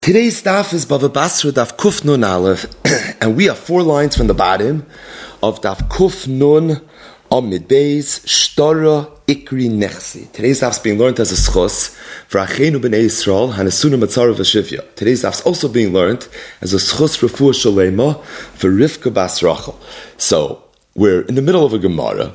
Today's daf is Bava Basra daf Kuf Nun Aleph, and we are 4 lines from the bottom of daf Kuf Nun Amid Beis Shtora Ikri Nechsi. Today's daf is being learned as a schos for Achenu B'nei Yisrael Hanasuna Matzara V'Shivya. Today's daf is also being learned as a schos Refuah Shalema for Rivka Bas Rachel. So we're in the middle of a Gemara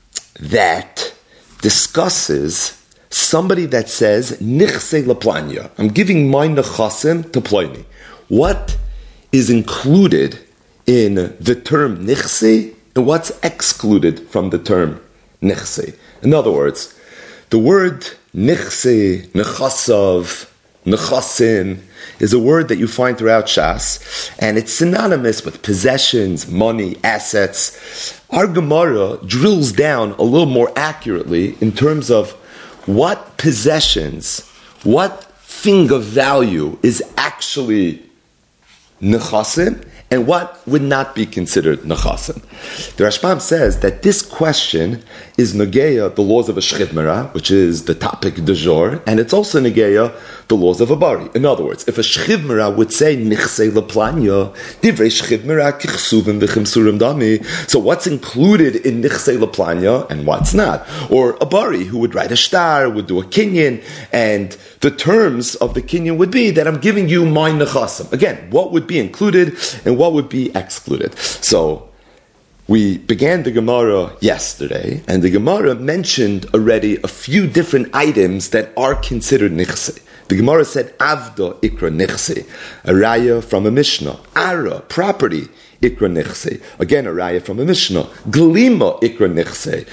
that discusses somebody that says, Nichse Laplanya, I'm giving my nechasim to Pliny. What is included in the term Nichse and what's excluded from the term Nichse? In other words, the word Nichse, Nechasav, Nechasim is a word that you find throughout Shas, and it's synonymous with possessions, money, assets. Our Gemara drills down a little more accurately in terms of what possessions, what thing of value is actually nechasim, and what would not be considered nechasim. The Rashbam says that this question is negeya, the laws of a shchivmera, which is the topic du jour, and it's also negeya, the laws of a bari. In other words, if a shchivmera would say nichse leplanya, divrei shchivmera kichsuvim v'chimsurim dami, so what's included in nichse leplanya and what's not? Or a bari who would write a shtar, would do a kinyan, and the terms of the kinyan would be that I'm giving you my nechasim. Again, what would be included and what would be excluded? So we began the Gemara yesterday, and the Gemara mentioned already a few different items that are considered nichse. The Gemara said, Avda ikra nichse, a raya from a Mishnah. Ara, property, ikra nichse. Again, a raya from a Mishnah. Glima ikra nichse.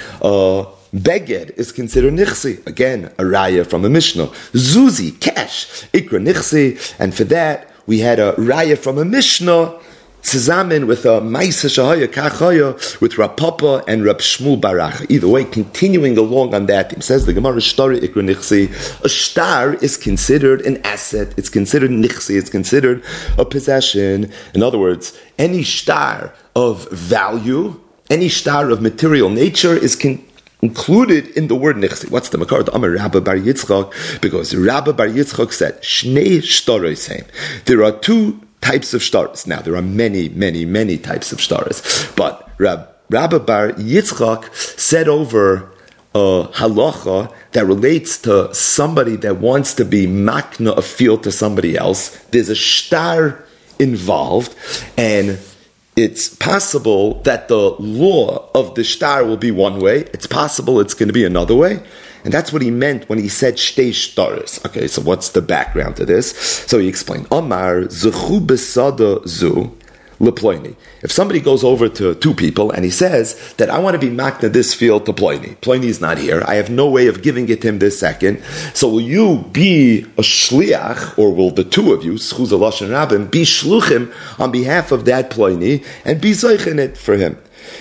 Beged is considered nichse. Again, a raya from a Mishnah. Zuzi, cash, ikra nichse. And for that, we had a raya from a Mishnah Tzazamin with a Maisa Shahaya Kachaya with Rav Papa and Rav Shmuel Barach. Either way, continuing along on that, it says the Gemara Shtar Ikra Nichse. A shtar is considered an asset. It's considered nichse. It's considered a possession. In other words, any shtar of value, any shtar of material nature is included in the word nichse. What's the makar? The Amar Rabba Bar Yitzchak, because Rabba Bar Yitzchak said Shnei shtaroisheim. There are two types of shtaros. Now, there are many types of shtaros, but Rabba Bar Yitzchak said over a halacha that relates to somebody that wants to be makna a field to somebody else. There's a shtar involved, and it's possible that the law of the shtar will be one way. It's possible it's going to be another way. And that's what he meant when he said shtei shtaros. Okay, so what's the background to this? So he explained, Amar zechu besada zu leploini. If somebody goes over to two people and he says that I want to be makna this field to Ploini. Ploini is not here. I have no way of giving it to him this second. So will you be a shliach, or will the two of you, schuz alash and rabbim, be shluchim on behalf of that Ploini and be zoichin it for him?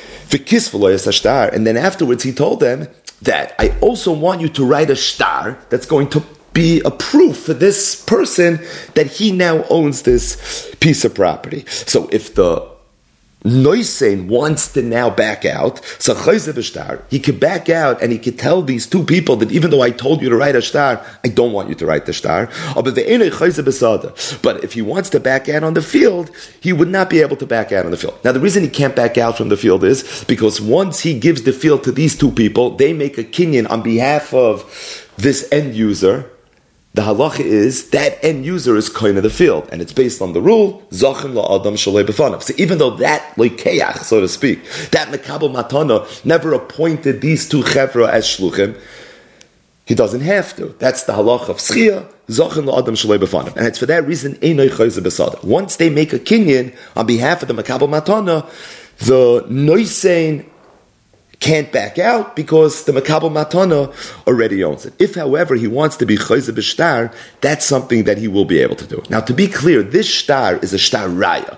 And then afterwards he told them that I also want you to write a shtar that's going to be a proof for this person that he now owns this piece of property. So if the Noisein wants to now back out, so he could back out and he could tell these two people that even though I told you to write a shtar, I don't want you to write the shtar. But if he wants to back out on the field, he would not be able to back out on the field. Now, the reason he can't back out from the field is because once he gives the field to these two people, they make a kinyan on behalf of this end user. The halacha is that end user is kohen of the field, and it's based on the rule zachin la'adam shalei b'fanav. So even though that leikeach, so to speak, that mekabel matana never appointed these two chevra as shluchim, he doesn't have to. That's the halacha of schia zachin la'adam shalei b'fanav, and it's for that reason einay chayze b'sada. Once they make a kinyan on behalf of the mekabel matana, the noisein can't back out because the Makabel Matana already owns it. If, however, he wants to be Chayze b'shtar, that's something that he will be able to do. Now, to be clear, this shtar is a shtar raya.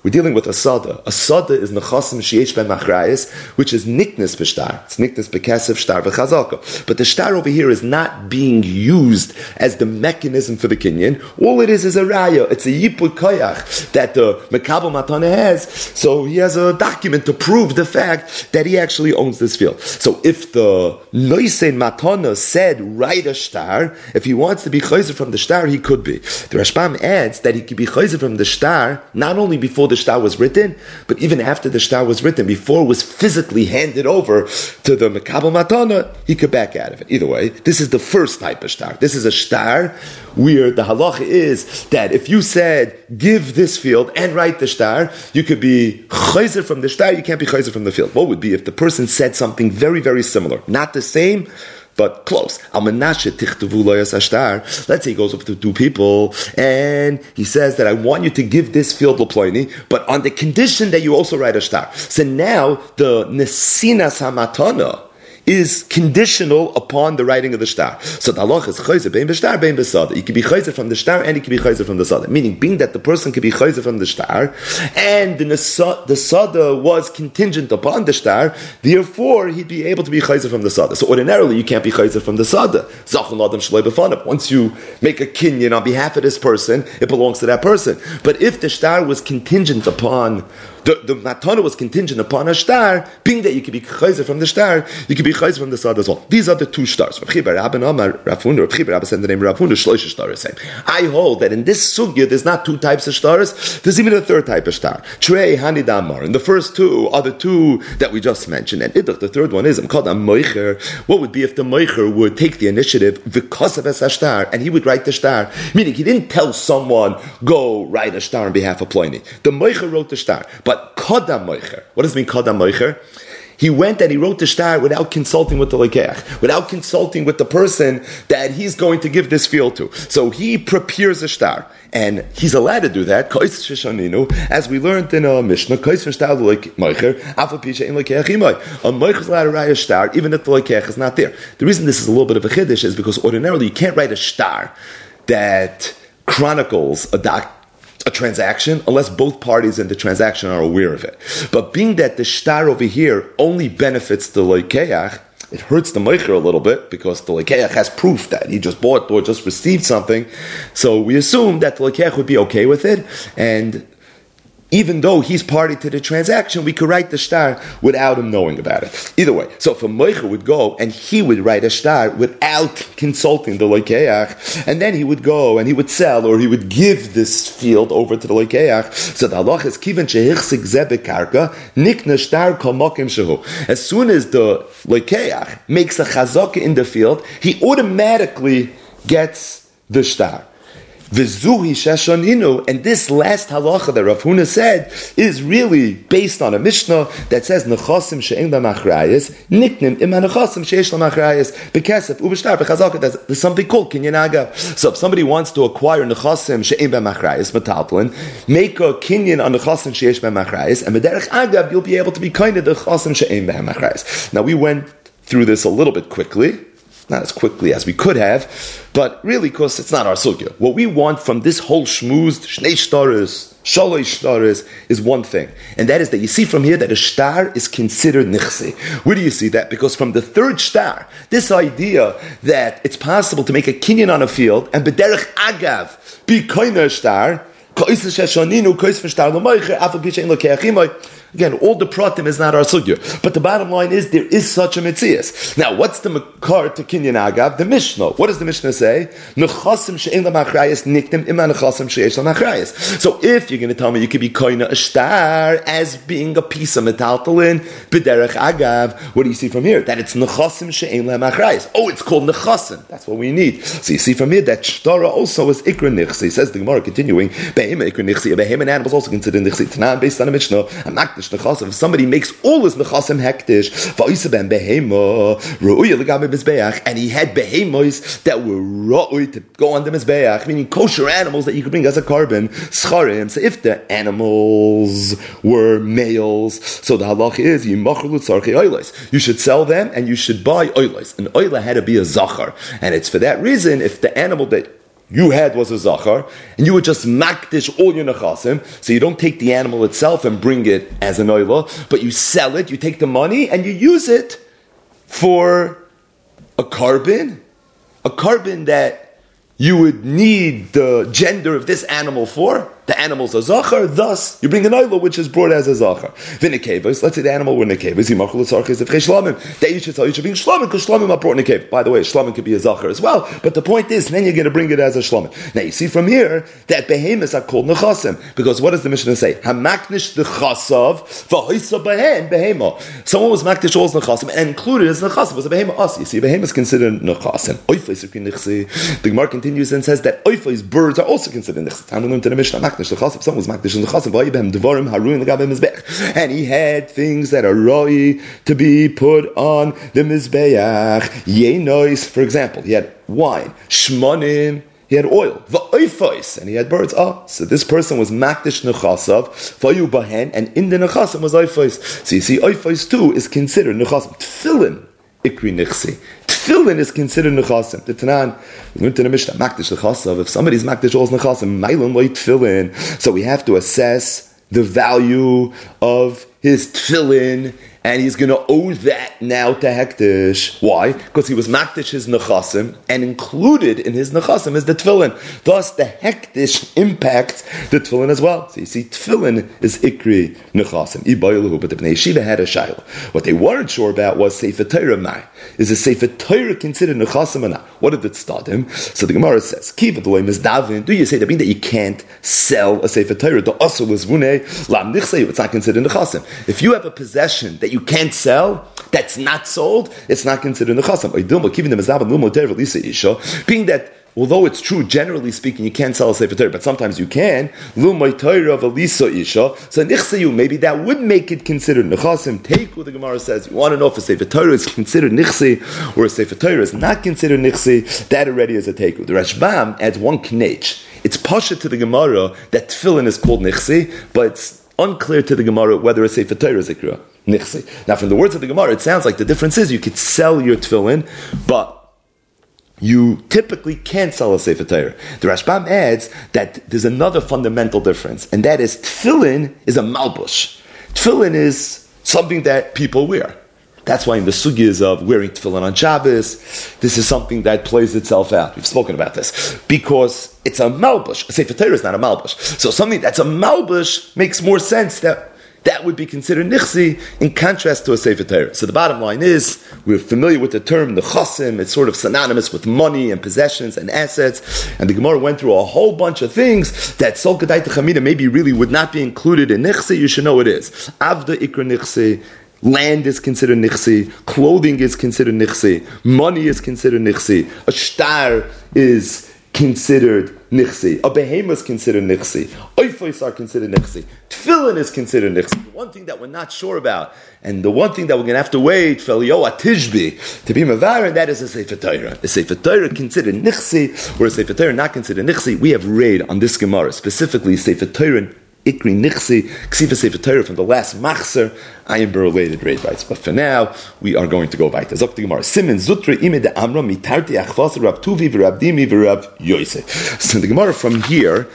We're dealing with a sada. A sada is nechasim sheyesh ben machrayis, which is niknas b'shtar. It's niknas b'kesef shtar v'chazaka. But the shtar over here is not being used as the mechanism for the kinyan. All it is a raya. It's a yipud koyach that the mekabel matana has. So he has a document to prove the fact that he actually owns this field. So if the noisen matana said write a shtar, if he wants to be chayzer from the shtar, he could be. The Rashbam adds that he could be chayzer from the shtar not only before the shtar was written, but even after the shtar was written, before it was physically handed over to the mekabel matana, he could back out of it. Either way, this is the first type of shtar. This is a shtar where the halacha is that if you said give this field and write the shtar, you could be chayzer from the shtar, you can't be chayzer from the field. What would be if the person said something very, very similar, not the same, but close. Let's say he goes up to two people and he says that I want you to give this field to Ploini, but on the condition that you also write a shtar. So now the nesinas hamatana is conditional upon the writing of the shtar. So the halach is chayzer bein b'shtar bein b'sada. You can be chayzer from the shtar and you can be chayzer from the sada. Meaning, being that the person can be chayzer from the shtar and the sada was contingent upon the shtar, therefore he'd be able to be chayzer from the sada. So ordinarily you can't be chayzer from the sada. Zachon adam shloi b'fanav. Once you make a kinyan on behalf of this person, it belongs to that person. But if the shtar was contingent upon the matana was contingent upon a shtar, being that you could be chayzer from the shtar, you could be chayzer from the sad as well. These are the two stars. I hold that in this sugya there's not two types of stars, there's even a third type of star. Trei hanidamar. And the first two are the two that we just mentioned. And the third one is what would be if the moicher would take the initiative because of a shtar and he would write the shtar, meaning he didn't tell someone go write a shtar on behalf of Ploini. The moicher wrote the shtar, but kodam moicher. What does it mean kodam moicher? He went and he wrote the shtar without consulting with the lekeach, without consulting with the person that he's going to give this field to. So he prepares a shtar, and he's allowed to do that. As we learned in a Mishnah, a moicher is allowed to write a shtar even if the lekeach is not there. The reason this is a little bit of a chiddush is because ordinarily you can't write a shtar that chronicles a transaction unless both parties in the transaction are aware of it. But being that the shtar over here only benefits the lekeach, it hurts the moicher a little bit because the lekeach has proof that he just bought or just received something. So we assume that the lekeach would be okay with it, and even though he's party to the transaction, we could write the shtar without him knowing about it. Either way, so if a moicher would go and he would write a shtar without consulting the lekeach, and then he would go and he would sell or he would give this field over to the lekeach. So the halach is kiven shehichsik zeh bekarka nikna shtar kol mokim shehu. As soon as the lekeach makes a chazaka in the field, he automatically gets the shtar. V'zuhi sheshoninu, and this last halacha that Rav Huna said is really based on a Mishnah that says nechasim she'en b'machrayis niknim im nechasim she'esh l'machrayis b'kesef u'b'shtar b'chazaka. There's something called kinyan agav. So if somebody wants to acquire nechasim she'en b'machrayis metaltlin, make a kinyan on nechasim she'esh b'machrayis, and b'derech agav you'll be able to be kind of nechasim she'en b'machrayis. Now we went through this a little bit quickly. Not as quickly as we could have, but really because it's not our sugya. What we want from this whole shmooze, shnei shtaris, shalosh shtaris, is one thing. And that is that you see from here that a shtar is considered nichsi. Where do you see that? Because from the third shtar, this idea that it's possible to make a kinyan on a field and b'derech agav be koina shtar, again, all the pratim is not our sugya. But the bottom line is, there is such a mitzias. Now, what's the makar to kinyan agav? The Mishnah. What does the Mishnah say? Nechasim she'en l'machrayis niktim ima nechasim she'esh l'machrayis. So if you're going to tell me you could be koina a shtar as being a piece of metaltalin, b'derech agav, what do you see from here? That it's nechasim she'en l'machrayis. Oh, it's called nechasim. That's what we need. So you see from here that shtara also is ikra nichsi. Says the Gemara continuing, behema ikra nichsi. A behema animal is also considered nichsi. Tanan based on a Mishnah. I'm not if somebody makes all his nechasim hektish, and he had behemos that were ra'ui to go on the mizbeach, meaning kosher animals that you could bring as a carbon, scharim. So if the animals were males, so the halach is you should sell them and you should buy oilos. An oila had to be a zachar, and it's for that reason if the animal that you had was a zachar, and you would just makdish all your nechasim, so you don't take the animal itself and bring it as an oila, but you sell it, you take the money, and you use it for a carbon that you would need the gender of this animal for. The animal's a zachar, thus you bring an oila which is brought as a zachar. V'nekevos, let's say the animal were nekevos, yimachul l'tzarches of shlamim. That you should tell you should bring shlamim because shlamim are brought nekev. By the way, shlamim could be a zachar as well, but the point is, then you're going to bring it as a shlamim. Now you see from here that behemoths are called nechasim because what does the Mishnah say? Hamaknish nechasav v'hoisa behen behema. Someone was maknish all nechasim and included as nechasim was a behema us. You see, behema is considered nechasim. The Gemara continues and says that oifos birds are also considered nechsi. Time to learn to the Mishnah. Someone was makdish in the chasim, and he had things that are roi to be put on the mizbeach. Yenois, for example, he had wine. Shmonim, he had oil. Va'oifos, and he had birds. So this person was makdish nechasav, vayu bahen, and in the nechasim was oifos. So you see, oifos too is considered nechasim. Tefillin, ikri nechsi. Tefillin is considered nechasim. The Tanan, we went to the Mishnah, makdish nechasav. If somebody's makdish all nechasim, mailon loy tefillin. So we have to assess the value of his tefillin, and he's going to owe that now to Hektish. Why? Because he was makdish his nechasim, and included in his nechasim is the tefillin. Thus, the Hektish impacts the tefillin as well. So you see, tefillin is ikri nechasim. But the Bnei Yeshiva had a shayla. What they weren't sure about was Sefer Torah mai. Is a Sefer Torah considered nechasim or not? What did it start him? So the Gemara says, Kiva the way mizdavin. Do you say that mean that you can't sell a Sefer Torah? The also was vune lam nichsei. It's not considered nechasim. If you have a possession that you can't sell, that's not sold, it's not considered nechasim. Being that, although it's true, generally speaking, you can't sell a Sefer Torah, but sometimes you can. So nichseyu, maybe that would make it considered nechasim. Take what the Gemara says. You want to know if a Sefer Torah is considered nichse or a Sefer Torah is not considered nichse. That already is a take. The Rashbam adds one knech. It's pasha to the Gemara that tefillin is called nichse, but it's unclear to the Gemara whether a Sefer Torah is ikra nichse. Now, from the words of the Gemara, it sounds like the difference is you could sell your tefillin, but you typically can't sell a Sefer Torah. The Rashbam adds that there's another fundamental difference, and that is tefillin is a malbush. Tefillin is something that people wear. That's why in the sugyas of wearing tefillin on Shabbos, this is something that plays itself out. We've spoken about this. Because it's a malbush. A Sefer Torah is not a malbush. So something that's a malbush makes more sense that would be considered nichsi in contrast to a Sefer Torah. So the bottom line is, we're familiar with the term nechasim. It's sort of synonymous with money and possessions and assets. And the Gemara went through a whole bunch of things that Sol Kedai Techamina maybe really would not be included in nichsi. You should know it is. Avda ikra nichsi. Land is considered nichsi, clothing is considered nichsi, money is considered nichsi, a shtar is considered nichsi, a behemoth is considered nichsi, oifos are considered nichsi, tefillin is considered nichsi. The one thing that we're not sure about, and the one thing that we're going to have to wait for Eliyahu Tishbi to be mavar, and that is a Sefer Torah. A Sefer Torah considered nichsi, or a Sefer Torah not considered nichsi. We have read on this Gemara, specifically Sefer Torah Ikri Nichsi, Ksiva Sefer Torah from the last Machzer, Ayin related raid bites. But for now, we are going to go back to Zok Gemara. Simen Zutra Ime de Amra Mitarti Achvas Rav Tuvi V'Rav Dimi V'Rav Yosef. So the Gemara from here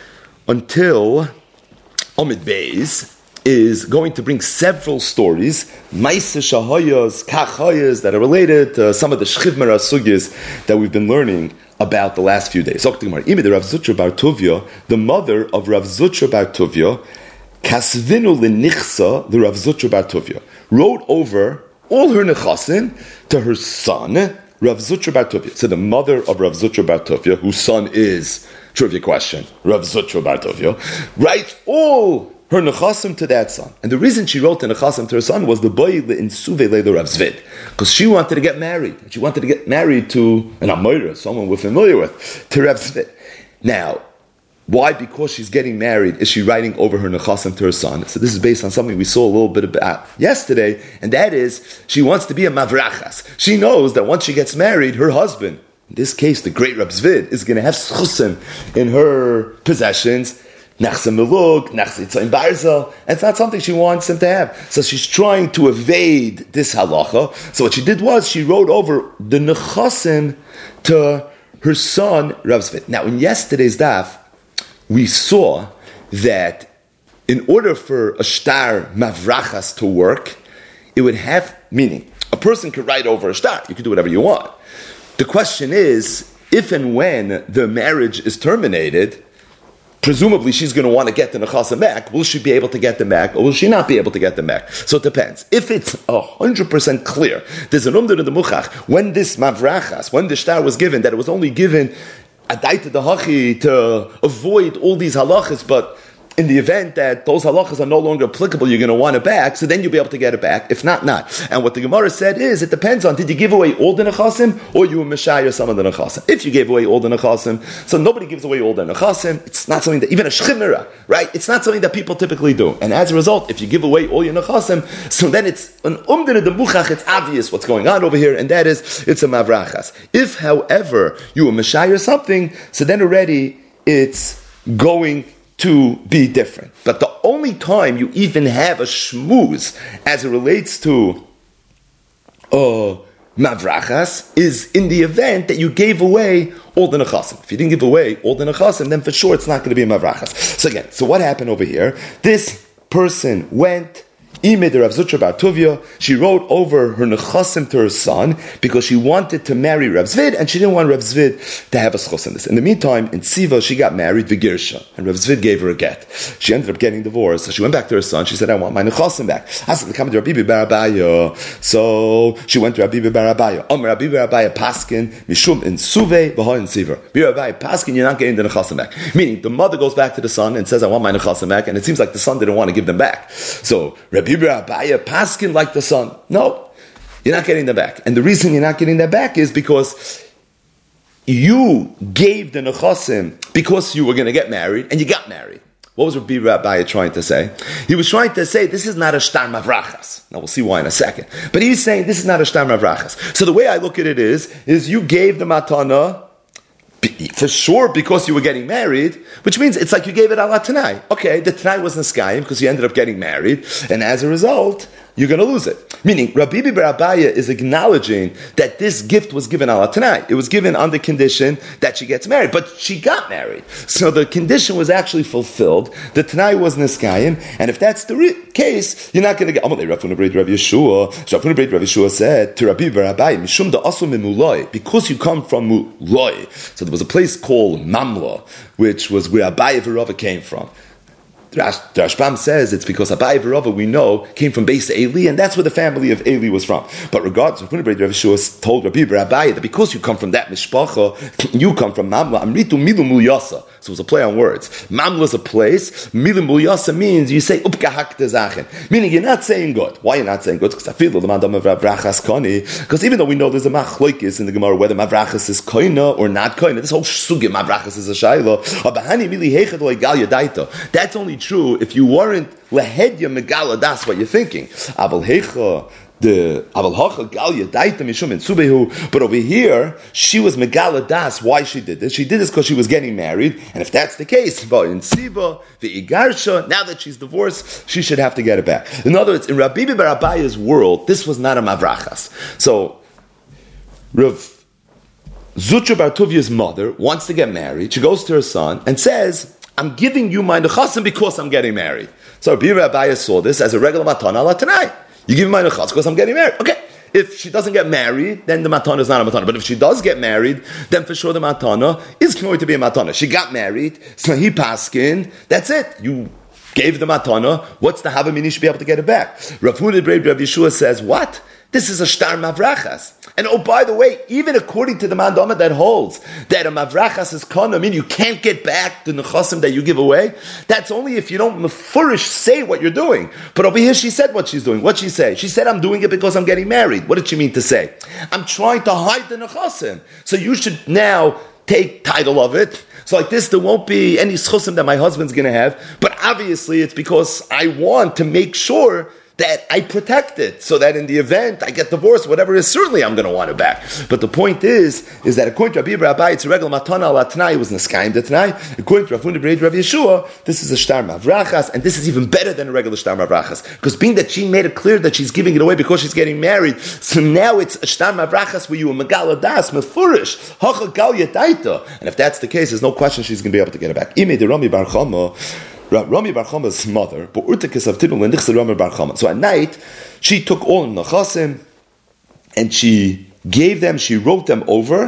until Omid Beis is going to bring several stories, Maisa Shahayas, Kachayas, that are related to some of the Shchivmera Sugyas that we've been learning about the last few days. The Rav Zutra Bar Tuvia, the mother of Rav Zutra Bar Tuvia, Kasvinu Lenichsa, the Rav Zutra Bar Tuvia, wrote over all her nechasim to her son, Rav Zutra Bar Tuvia. So the mother of Rav Zutra Bar Tuvia, whose son is, trivia question, Rav Zutra Bar Tuvia, writes all her nechasim to that son. And the reason she wrote the nechasim to her son was the boy in Suve the Rav Zvid. Because she wanted to get married. She wanted to get married to an Amoira, someone we're familiar with, to Rav Zvid. Now, why? Because she's getting married, is she writing over her nechasim to her son? So this is based on something we saw a little bit about yesterday, and that is, she wants to be a mavrachas. She knows that once she gets married, her husband, in this case the great Rav Zvid, is going to have schusim in her possessions, Nachsim Meluk, Nachsim Barza. It's not something she wants him to have. So she's trying to evade this halacha. So what she did was she wrote over the nechasim to her son Rav Zvid. Now, in yesterday's daf, we saw that in order for a shtar mavrachas to work, it would have meaning. A person could write over a shtar. You can do whatever you want. The question is, if and when the marriage is terminated, presumably she's going to want to get the nechasim back. Will she be able to get them back, or will she not be able to get them back? So it depends. If it's 100% clear, there's an umdar in the muchach, when this mavrachas, when the shtar was given, that it was only given adaita dahachi to avoid all these halachas, but in the event that those halachas are no longer applicable, you're going to want it back, so then you'll be able to get it back. If not, not. And what the Gemara said is, it depends on, did you give away all the nechasim, or you were meshayah some of the nechasim? If you gave away all the nechasim, so nobody gives away all the nechasim, it's not something that, even a shchimera, right? It's not something that people typically do. And as a result, if you give away all your nechasim, so then it's an umdin de muchach, it's obvious what's going on over here, and that is, it's a mavrachas. If, however, you were meshayah something, so then already it's going to be different. But the only time you even have a shmuz as it relates to mavrachas is in the event that you gave away all the nechasim. If you didn't give away all the nechasim, then for sure it's not going to be a mavrachas. So again, so what happened over here? This person went, Imid Rav Zutra Bar Tuvia, she wrote over her nechasim to her son because she wanted to marry Rav Zvid and she didn't want Rav Zvid to have a schos in this. In the meantime, in Siva, she got married, Vigirsha, and Rav Zvid gave her a get. She ended up getting divorced, so she went back to her son. She said, I want my nechasim back. I said, come to Rabbi Bar Abaya. So she went to Rabbi Bar Abaya. Rabbi Bar Abaya Paskin, Mishum in Suve, Baha in Siva. Rabbi Abaya Paskin, you're not getting the nechasim back. Meaning, the mother goes back to the son and says, I want my nechasim back, and it seems like the son didn't want to give them back. So Rabbi Abaya paskin like the son. No, you're not getting them back. And the reason you're not getting them back is because you gave the nechasim because you were going to get married, and you got married. What was Rabbi Abaya trying to say? He was trying to say, this is not a shtar mavrachas. Now we'll see why in a second. But he's saying, this is not a shtar mavrachas. So the way I look at it is you gave the matana for sure because you were getting married, which means it's like you gave it ala tanai. Okay, the tanai was neskayim because you ended up getting married, and as a result, you're going to lose it. Meaning, Rabbi Bar Abaya is acknowledging that this gift was given ala tanai. It was given on the condition that she gets married, but she got married. So the condition was actually fulfilled. The tanai was neskayim, and if that's the case, you're not going to get. Amalei Rav Huna B'reit Rav Yeshua. Rav Huna B'reit Rav Yeshua said to Rabbi Bar Abaya, Mishum da asu mimuloi, because you come from muloi. So there was a place called Mamla, which was where Abaye V'Rava came from. The Rashbam says it's because Abaye V'Rava, we know, came from Beis Eli, and that's where the family of Eli was from. But regardless, Rav Yeshua told Rabbi Bar Abaya that because you come from that mishpacha, you come from Mamla, Amritu Milu Mulyasa. So it was a play on words. Mamla is a place. Milu Mulyasa means you say Upkahakta Zachen, meaning you're not saying good. Why you're not saying good? Because I feel the mandam of Mavrachas Koni. Because even though we know there's a machloikis in the Gemara whether Mavrachas is koina or not koina, this whole sugya Mavrachas is a shayla. That's only true if you weren't lehedya megala. That's what you're thinking. Aval hecha. But over here, she was megala das. Why she did this? She did this because she was getting married, and if that's the case, in Siva, the Igarsha, now that she's divorced, she should have to get it back. In other words, in Rabbi Bar Abaya's world, this was not a mavrachas. So, Rav Zutra Bar Tuvia's mother wants to get married. She goes to her son and says, I'm giving you my nechasim because I'm getting married. So Rabbi Bar Abaya saw this as a regular matana ala tanai. You give me my nechas because I'm getting married. Okay. If she doesn't get married, then the matana is not a matana. But if she does get married, then for sure the matana is going to be a matana. She got married, so he paskin. That's it. You gave the matana. What's the havamini? Should be able to get it back. Rav Huna B'reit Rav Yeshua says, what? This is a shtar mavrachas. And oh, by the way, even according to the mandama that holds that a mavrachas is kana, I mean you can't get back the nechasim that you give away. That's only if you don't mefurish say what you're doing. But over here she said what she's doing. What'd she say? She said, I'm doing it because I'm getting married. What did she mean to say? I'm trying to hide the nechasim. So you should now take title of it. So like this, there won't be any schusim that my husband's going to have. But obviously it's because I want to make sure that I protect it, so that in the event I get divorced, whatever it is, certainly I'm going to want it back. But the point is that according to Rabbi Rabbi, it's a regular matana ala Tanai, it was Neskaim de Tanai. According to Rav Huna B'Reid Rav Yeshua, this is a shtar mavrachas, and this is even better than a regular shtar mavrachas, because being that she made it clear that she's giving it away because she's getting married, so now it's a shtar mavrachas where you are megala das mefurish hacha gal yetaita, and if that's the case, there's no question she's going to be able to get it back. Ime de Rami Bar Chama, Rami Bar Chama's mother, but Urtekes of Tibel and Rami Bar Chama. So at night, she took all the Nechasim and she wrote them over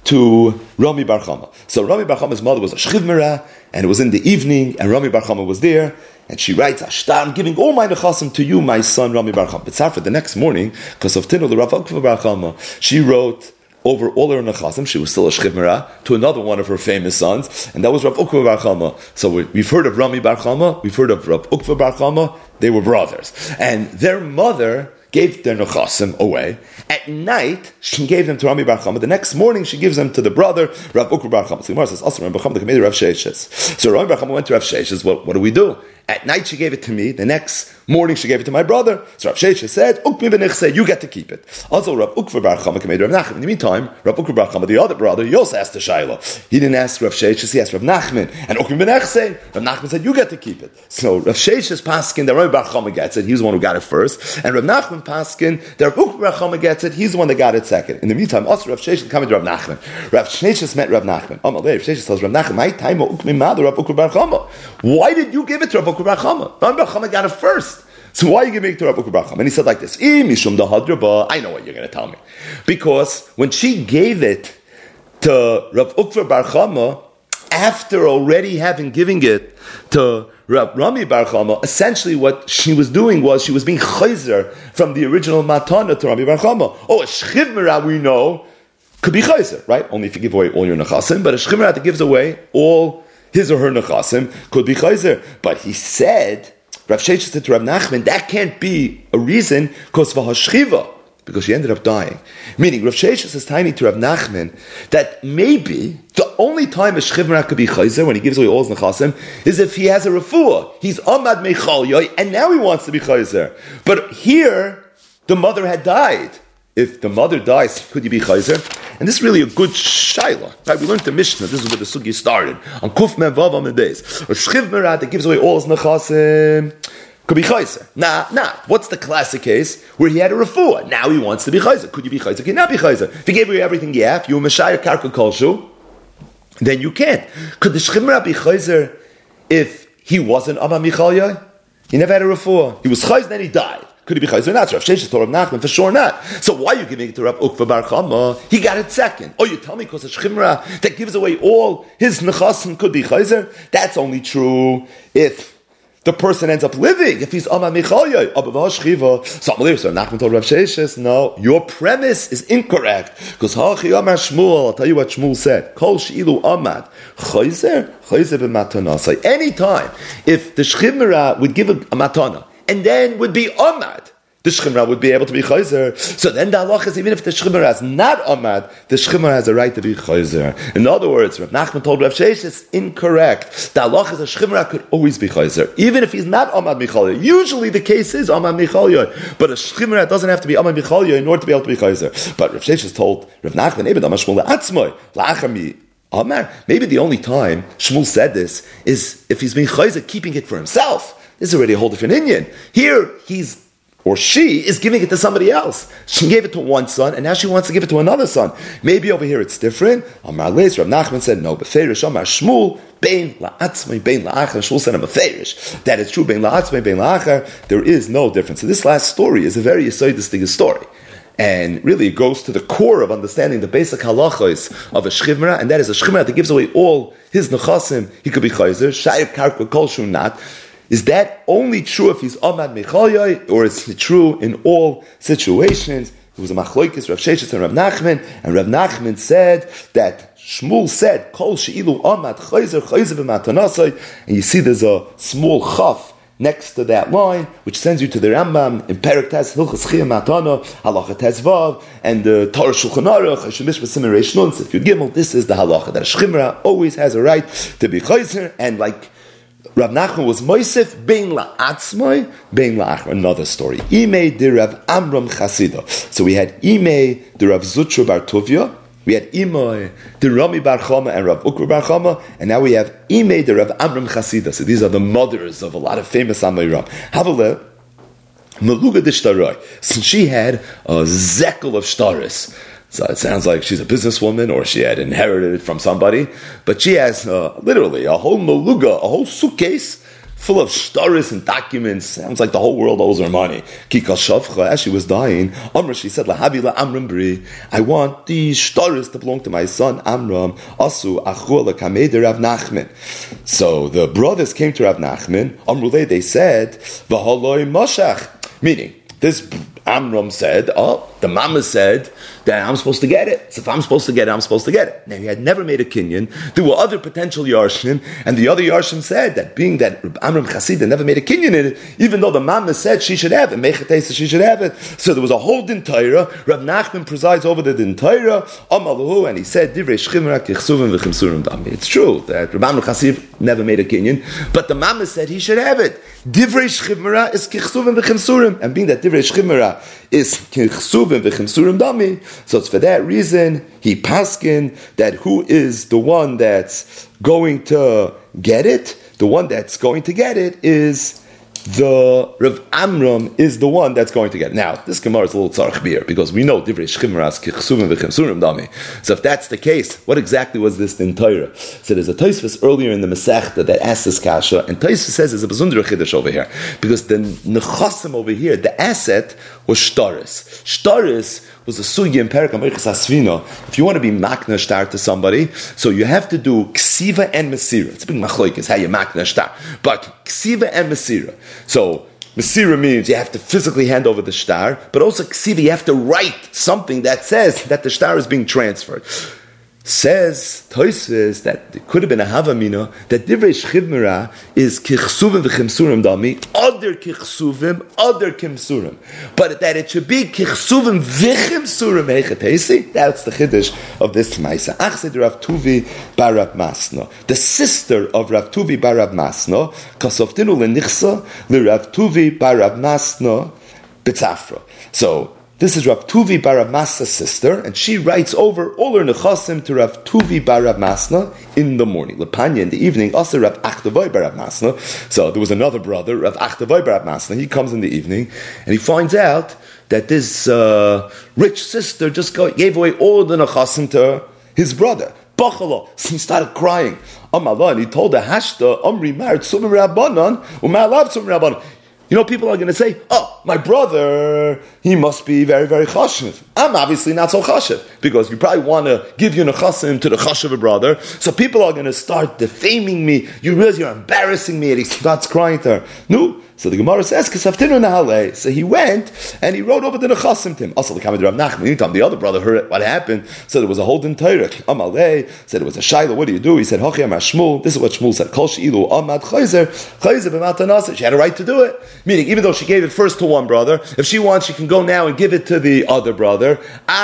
to Rami Bar Chama. So Rami Bar Chama's mother was a Shchivmera, and it was in the evening, and Rami Bar Chama was there, and she writes, Ashtar, I'm giving all my Nechasim to you, my son, Rami Bar Chama. But for the next morning, because of Tinu, the Rav Ukva Bar Chama, she wrote over all her Nechasim, she was still a Shchivmera, to another one of her famous sons, and that was Rav Ukva Bar Chama. So we've heard of Rami Bar Chama, we've heard of Rav Ukva Bar Chama, they were brothers. And their mother gave their Nechasim away. At night, she gave them to Rami Bar Chama. The next morning, she gives them to the brother, Rav Ukva Bar Chama. So Gemara says, also Rami Bar Chama, the commander of Rav Sheishes. So Rami Bar Chama went to Rav Sheishes, what do we do? At night, she gave it to me. The next morning, she gave it to my brother. So Rav Sheishes said, Ukmi b'nichse, you get to keep it. Also, Rav Ukva Bar Chama, commander of Nachman. In the meantime, Rav Ukva Bar Chama, the other brother, he also asked the Shaila. He didn't ask Rav Sheishes, he asked Rav Nachman. And Ukmi b'nichse, Rav Nachman said, you get to keep it. So Rav Sheishes paskin, that Rami Bar Chama gets it. He's the one who got it first. And Rav Nachman paskin, that Rav Ukva Bar Chama gets it. He's the one that got it second. In the meantime, also Rav Sheishes coming to Rav Nachman. Rav Sheishes met Rav Nachman. Rav Sheishes tells Rav Nachman, my time Ukmi mother Rav Ukva Bar Chama. Why did you give it to Rav Ukva Bar Chama? Rav Chama got it first. So why are you giving it to Rav Ukva Bar Chama? And he said like this, I know what you're going to tell me. Because when she gave it to Rav Ukva Bar Chama, after already having given it to Rami Bar Chama, essentially what she was doing was she was being chayzer from the original matana to Rami Bar Chama. Oh, a shchivmera we know could be chayzer, right? Only if you give away all your nechasim, but a shchivmera that gives away all his or her nechasim could be chayzer. But he said, Rav Sheishes said to Rav Nachman, that can't be a reason because v'hashchiva, because she ended up dying. Meaning, Rav Sheishes is tiny to Rav Nachman that maybe the only time a shchivmera could be chayzer when he gives away all his nechasim is if he has a refuah. He's amad mechal yoy, and now he wants to be chayzer. But here, the mother had died. If the mother dies, could you be chayzer? And this is really a good shaila. Right? We learned the Mishnah. This is where the sugi started. On Kuf Men Vav Amid Beis. A shchivmera that gives away all his nechasim could be chayzer. Nah. What's the classic case where he had a refuah? Now he wants to be chayzer. Could you be chayzer? Could you not be chayzer? If he gave you everything you have, you were meshayir karka kolshu, then you can't. Could the shchivmera be chayzer if he wasn't Amma Michalya? He never had a refuah. He was chayzer, then he died. Could he be chayzer? Not. Rav Sheishes told Rav Nachman, for sure not. So why are you giving it to Rav Ukva Bar Chama? He got it second. Oh, you tell me because a shchimra that gives away all his nechasim could be chayzer? That's only true if the person ends up living, if he's Amma Michalya. So Nachman told Rav Sheishes, no, your premise is incorrect. Because Hachi Amar Shmuel, I'll tell you what Shmuel said. Kol Sh'ilu Amad. Chayzer b'matana. So anytime, if the shchimra would give a matana, and then would be Ahmad, the shchimra would be able to be chayzer. So then the halach is, even if the shchimra is not Ahmad, the shchimra has a right to be chayzer. In other words, Rav Nachman told Rav Sheishes, it's incorrect. The halach is a shchimra could always be chayzer, even if he's not Ahmad Michalya. Usually the case is Ahmad Michalya, but a shchimra doesn't have to be Ahmad Michalya in order to be able to be chayzer. But Rav Sheishes told Rav Nachman, maybe the only time Shmuel said this is if he's being chayzer, keeping it for himself. This is already a whole different Indian. Here, he's, or she, is giving it to somebody else. She gave it to one son, and now she wants to give it to another son. Maybe over here it's different. Amar Leis, Rav Nachman said, no, beferish, Amar Shmuel, bein la'atzmai, bein la'achar. Shmuel said, I'm beferish. That is true, bein la'atzmai, bein la'achar. There is no difference. So this last story is a very distinct story. And really it goes to the core of understanding the basic halachos of a shchivmera, and that is a shchivmera that gives away all his nechasim, he could be chayzer, shayir karka kolshu not. Is that only true if he's Ahmad Michalya, or is it true in all situations? It was a machloikis, Rav Sheishes and Rav Nachman said that Shmuel said, Kol she'ilu Ahmad chayzer b'matanasai, and you see there's a small chaf next to that line, which sends you to the Rambam in Perek Tes Hilchos Chiyah Matana, Halacha Tes Vav, and the Torah Shulchan Aruch, Hashemish B'Simon Reish Nun, Sif Yud Gimel. This is the halacha that a shchimra always has a right to be chayzer, and like Rav Nachman was Moisef bein la'atzmai, bein la'achar. Another story. Imei de Rav Amram Chasida. So we had Imei de Rav Zutra bar Tuvia, we had Imei de Rami bar Chama and Rav Ukra bar Chama, and now we have Imei de Rav Amram Chasida. So these are the mothers of a lot of famous Amoraim. Havale, Meluga de Shtarai. Since she had a zekel of shtaris, so it sounds like she's a businesswoman or she had inherited it from somebody. But she has literally a whole maluga, a whole suitcase full of shtaris and documents. Sounds like the whole world owes her money. Kika Shavcha, as she was dying, Amra, she said, Lahavi la Amram Bri, I want these shtaris to belong to my son Amram. Asu achua lakamei Rav Nachman. So the brothers came to Rav Nachman. Amrulei, they said, V'haloi Moshach. Meaning, this Amram said, the mama said that I'm supposed to get it. So if I'm supposed to get it, I'm supposed to get it. Now, he had never made a kinyan. There were other potential yarshim, and the other yarshim said that being that Amram Chasida never made a kinyan in it, even though the mama said she should have it, Mechatesa she should have it. So there was a whole din Torah. Rav Nachman presides over the din Torah, Amalahu, and he said, Divrei Shchimra kichsuvim v'chimsurim dami. It's true that Rav Amram Chasida never made a kinyan, but the mama said he should have it. Divrei Shchimra is kichsuvim v'chimsurim, and being that Divrei Shchimra is kichsuvim v'chimsurim dami, so it's for that reason he paskin that who is the one that's going to get it? The one that's going to get it is the Rav Amram is the one that's going to get it. Now, this Gemara is a little tzarech beer because we know divrei shchimras kichsuvim v'chimsurim dami. So if that's the case, what exactly was this in Torah? So there's a Tosfos earlier in the Masechta that asks this kasha, and Tosfos says there's a besondere chiddush over here because the nechasim over here, the asset was shtaris. Shtaris was a sugi in Perek HaMeichas Asvina. If you want to be makna shtar to somebody, so you have to do ksiva and mesira. It's a big machlokes how you makna shtar, but ksiva and mesira. So mesira means you have to physically hand over the shtar, but also ksiva, you have to write something that says that the shtar is being transferred. Says Tosfos that it could have been a havamina that divrei shchivmira is kichsuvim v'chimsurim dami, other kichsuvim, other kimsurim, but that it should be kichsuvim v'chimsurim hechatesi. That's the chiddush of this ma'isa. Achsed Rav Tuvi bar Rav Masna, the sister of Rav Tuvi bar Rav Masna, kasoftinu lenichsa leRav Tuvi bar Rav Masna b'tzafra. So this is Rav Tuvi bar Rav Masna's sister, and she writes over all her nechasim to Rav Tuvi bar Rav Masna in the morning. Lepanya in the evening, also Rav Achtavoy bar Rav Masna. So there was another brother, Rav Achtavoy bar Rav Masna. He comes in the evening, and he finds out that this rich sister just gave away all the nechasim to his brother. Bachala. So he started crying. And he told her, Hashta, Omri married Sumim Rabbanan, Umalav Sumim Rabbanan. You know, people are going to say, my brother, he must be very, very chashiv. I'm obviously not so chashiv, because you probably want to give your nechasim to the chashiv brother. So people are going to start defaming me. You realize you're embarrassing me. And he starts crying to her. No. So the Gemara says, Kesaftinu Nahale. So he went and he wrote over the nechasim to him. Also, the Kamid Rav Nachman, anytime the other brother heard what happened, so there was a whole din Torah. Amalei said it was a shayla. What do? He said, Hochi Amar Shmuel. This is what Shmuel said. Kol she'ilu amad chayzer b'matanasa. She had a right to do it. Meaning, even though she gave it first to one brother, if she wants, she can go now and give it to the other brother.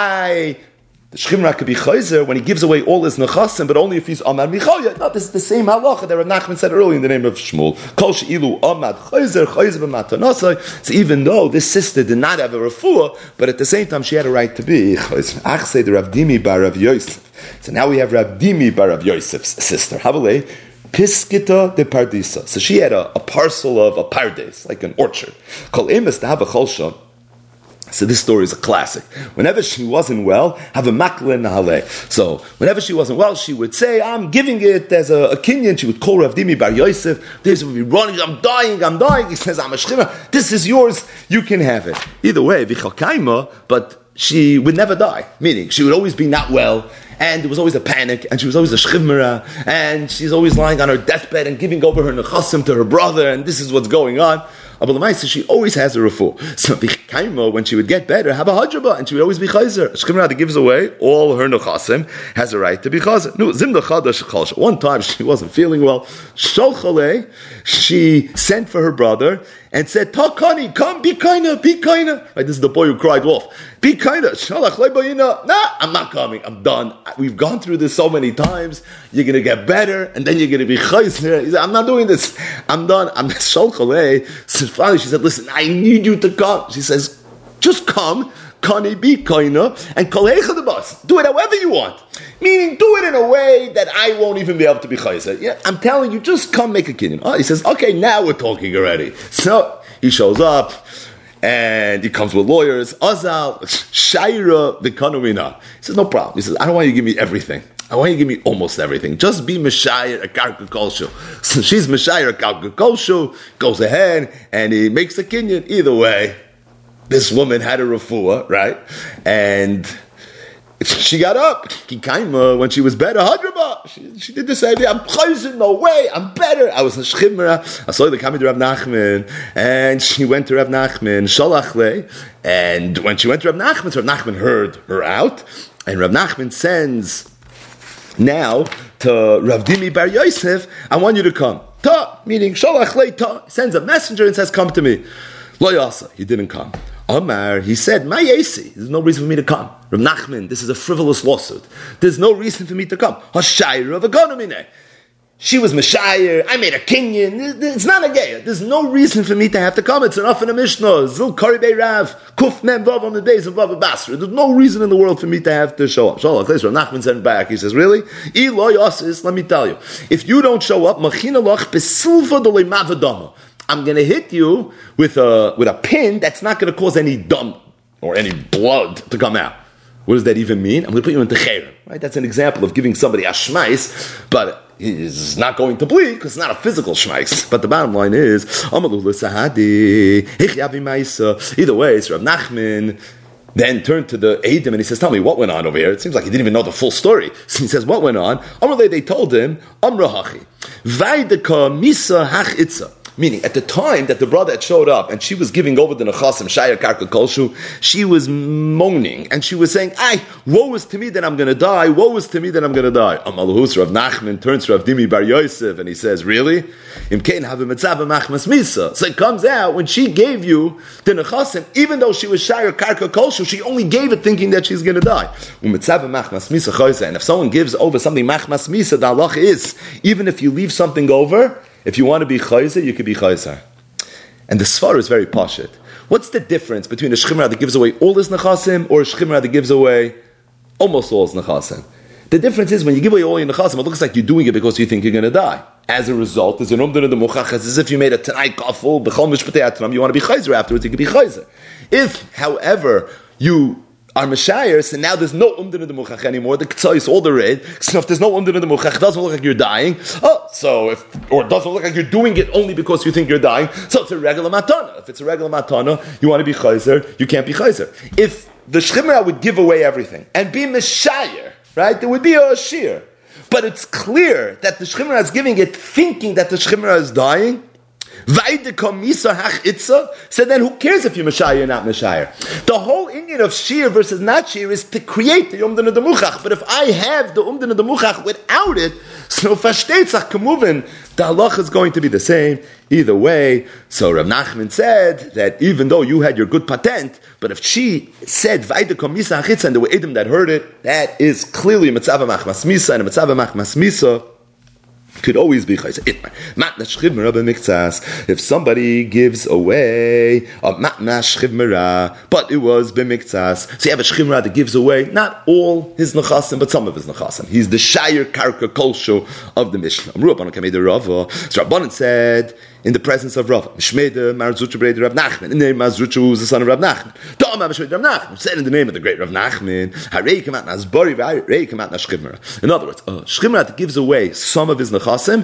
The Shchimra could be chayzer when he gives away all his nechasim, but only if he's amad michaya. No, this is the same halacha that Rav Nachman said earlier in the name of Shmuel. Kol she'ilu amad chayzer b'matanasa. So even though this sister did not have a refuah, but at the same time she had a right to be chayzer. Ach say the Rav Dimi bar Rav Yosef. So now we have Rav Dimi bar Rav Yosef's sister. Havalei Piskita de Pardisa. So she had a parcel of a pardes, like an orchard. Kol emes to have a cholsha. So this story is a classic. Whenever she wasn't well, have a makle nahale. So whenever she wasn't well, she would say, I'm giving it as a kinyan. She would call Rav Dimi bar Yosef. This would be running, I'm dying. He says, I'm a shchima. This is yours. You can have it. Either way, vichakaima, but she would never die. Meaning, she would always be not well, and there was always a panic, and she was always a shchivmera, and she's always lying on her deathbed and giving over her nechasim to her brother, and this is what's going on. But Lamaisa, she always has a refuah. So Bichkaima, when she would get better, have a hajraba, and she would always be chayzer. Shchimra that gives away all her nechasim has a right to be chayzer. No, zimda chadash chalsha. One time she wasn't feeling well. Sholchale, she sent for her brother and said, Takani, come, be kinda. Right, this is the boy who cried wolf. Be kinda. Shalach leibayina. Nah, I'm not coming. I'm done. We've gone through this so many times. You're gonna get better, and then you're gonna be chayzer. He said, I'm not doing this. I'm done. I'm sholchale. So finally she said, listen, I need you to come. She says, just come. Kani be kaina and kolecha the bus. Do it however you want. Meaning, do it in a way that I won't even be able to be chayzer. Yeah, I'm telling you, just come make a kinyan. Oh, he says, okay, now we're talking already. So he shows up and he comes with lawyers. Azal shaira v'kanumina. He says, no problem. He says, I don't want you to give me everything. I want you to give me almost everything. Just be Meshayir a Karka Kolshu. So she's Meshayir a Karka Kolshu, goes ahead and he makes a kinyan. Either way, this woman had a refuah, right? And she got up. Kikaima, when she was better, Hadraba. She did the same thing. I'm chayzer, no way, I'm better. I was in Shchimra. I saw the coming to Rav Nachman, and she went to Rav Nachman, Shalachle. And when she went to Rav Nachman, so Rav Nachman heard her out, and Rav Nachman sends now to Rav Dimi Bar Yosef, I want you to come. Ta, meaning Shalachle ta, sends a messenger and says, come to me. Lo yasa, he didn't come. Omar, he said, my yasi, there's no reason for me to come. Rav Nachman, this is a frivolous lawsuit. There's no reason for me to come. Hashayra of a she was Meshayir, I made a kinyan. It's not a gay. There's no reason for me to have to come. It's enough in a Mishnah. Zil Karibei Rav, Kuf Mem Vav on the days of Vav Basra. There's no reason in the world for me to have to show up. Rav Nachman sent back. He says, really? Elo Yosis, let me tell you. If you don't show up, Machina Lach Besilva Dolei Mavadama. I'm going to hit you with a pin that's not going to cause any dump or any blood to come out. What does that even mean? I'm going to put you into chayrim. Right? That's an example of giving somebody a shmais, but he's not going to bleed because it's not a physical shmais. But the bottom line is, either way, it's Rav Nachman then turned to the Eidim and he says, tell me, what went on over here? It seems like he didn't even know the full story. So he says, what went on? They told him, Amra hachi, vaidaka misa hach itza. Meaning, at the time that the brother had showed up and she was giving over the Nechasim, Shayar Karka Kolshu, she was moaning and she was saying, woe is to me that I'm going to die, woe is to me that I'm going to die. Amalhus, Rav Nachman turns to Rav Dimi Bar Yosef and he says, really? So it comes out, when she gave you the Nechasim, even though she was Shayar Karka Kolshu, she only gave it thinking that she's going to die. And if someone gives over something Machmas Misa, the halacha is, even if you leave something over, if you want to be chayzer, you can be chayzer. And the svar is very pashut. What's the difference between a shchimra that gives away all his nechasim or a shchimra that gives away almost all his nechasim? The difference is when you give away all your nechasim, it looks like you're doing it because you think you're going to die. As a result, there's an umdun of the muchach, as if you made a tanai kaful, b'chol mishpatei atram, you want to be chayzer afterwards, you can be chayzer. If, however, you are Meshayir, so now there's no umdin in the muchach anymore. The k'tzah is all the red. So if there's no umdin in the muchach, it doesn't look like you're dying. Or it doesn't look like you're doing it only because you think you're dying. So it's a regular matana. If it's a regular matana, you want to be chayzer, you can't be chayzer. If the shchimra would give away everything and be Meshayir, right, there would be a shir. But it's clear that the shchimra is giving it thinking that the shchimra is dying. So then who cares if you're Meshayir or not Meshayir? The whole Indian of Shir versus not Shir is to create the Umdin of the Muchach. But if I have the Umdin of the Muchach without it, so Fashtetzach Kamuvin, the halach is going to be the same either way. So Rav Nachman said that even though you had your good patent, but if she said Vaida Kamisa Achitza and there were Edom that heard it, that is clearly Mitzvah Machmas Misa, and a Mitzvah Machmas Misa could always be chayzer. If somebody gives away a matna shchivmera, but it was b'miktzas, so you have a shchivmera that gives away not all his nechasim, but some of his nechasim. He's the shayir karka kolsho of the Mishnah. So Rabbanan said, in the presence of Rav, Mishmeda Marzucha Breder Rav Nachman. In the name Marzucha, who was the son of Rav Nachman. Dama Mishmeda Rav Nachman. Said in the name of the great Rav Nachman. Harei kamat nasbori, harei kamat nashchimera. In other words, a shchimera that gives away some of his nechasim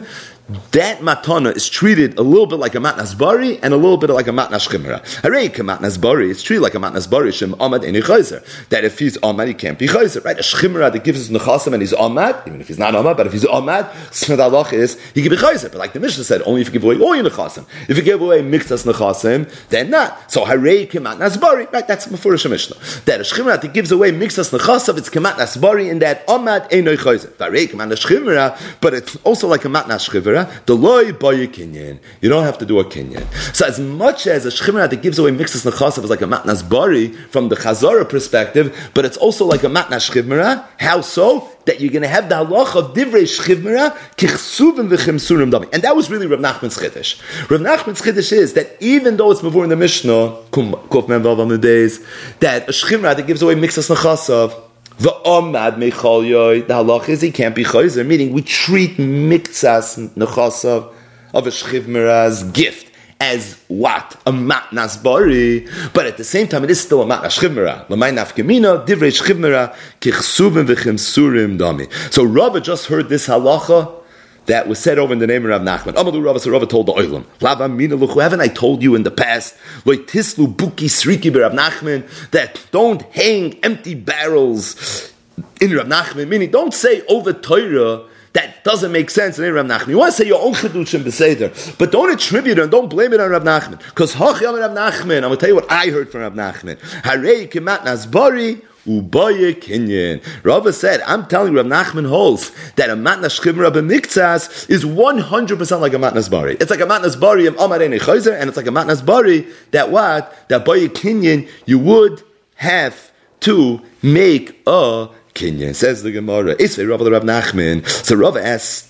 that matana is treated a little bit like a matnas bari and a little bit like a matnas chimera. Harei matnas bari, it's treated like a matnas bari shem amad eni chayzer. That if he's amad, he can't be chayzer, right? A chimera that gives us nechasim and he's amad, even if he's not amad, but if he's amad, the halach is he can be chayzer. But like the Mishnah said, only if you give away all your nechasim. If you give away mixas nechasim, then not. So harei matnas bari, right? That's mefurish Mishnah. That a chimera that gives away mixas nechasim, it's matnas bari in that amad eni chayzer. Harei matnas chimera, but it's also like a matnas chimera. The loy boy kinyan. You don't have to do a kinyan. So as much as a shchimra that gives away mixes nechasav is like a matnas bari from the chazara perspective, but it's also like a matnas shchimra. How so? That you're going to have the halach of divrei shchimra kichsuvim v'chimsurim dami. And that was really Rav Nachman's chiddush. Rav Nachman's chiddush is that even though it's before in the Mishnah, Kuf Mem Vav Amud Beis, that a shchimra that gives away mixes nechasav, the omad mechal yoy, the halach is he can't be chayzer, meaning we treat miktsas nechasav of a shchivmera's gift as what? A matnas bari, but at the same time it is still a matnas shchivmera. L'may nafkamina, divrei shchivmera, kichsuvim v'chimsurim dami. So Rava just heard this halacha that was said over in the name of Rav Nachman. Amalu Rava, so Rava told the Oilam, Lava mina luchu, haven't I told you in the past, Loi tislu buki sriki b'Rav Nachman, that don't hang empty barrels in Rav Nachman, meaning don't say over Torah that doesn't make sense in Rav Nachman. You want to say your own chedushim beseder, but don't attribute it and don't blame it on Rav Nachman. Because hachiyam Rav Nachman, I'm going to tell you what I heard from Rav Nachman. Harei kemat nasbari, Ubaye Kinyan. Rava said, I'm telling Rav Nachman holds that a matnas chimra b'miktsas is 100% like a matnas bari. It's like a matnas bari of Amar Einei Chayzer, and it's like a matnas bari that what? That Baye Kinyan, you would have to make a Kinyan. Says the Gemara. Isvei Rava the Rav Nachman. So Rava asked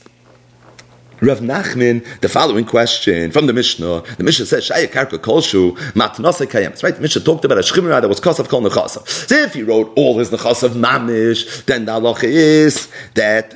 Rav Nachman the following question from the Mishnah. The Mishnah says, Shaya Karka Kolshu, Matnasa Kayemes. Right? The Mishnah talked about a Shchimra that was Kasav Kol Nechasav. So if he wrote all his Nechasav Mamish, then the halacha is that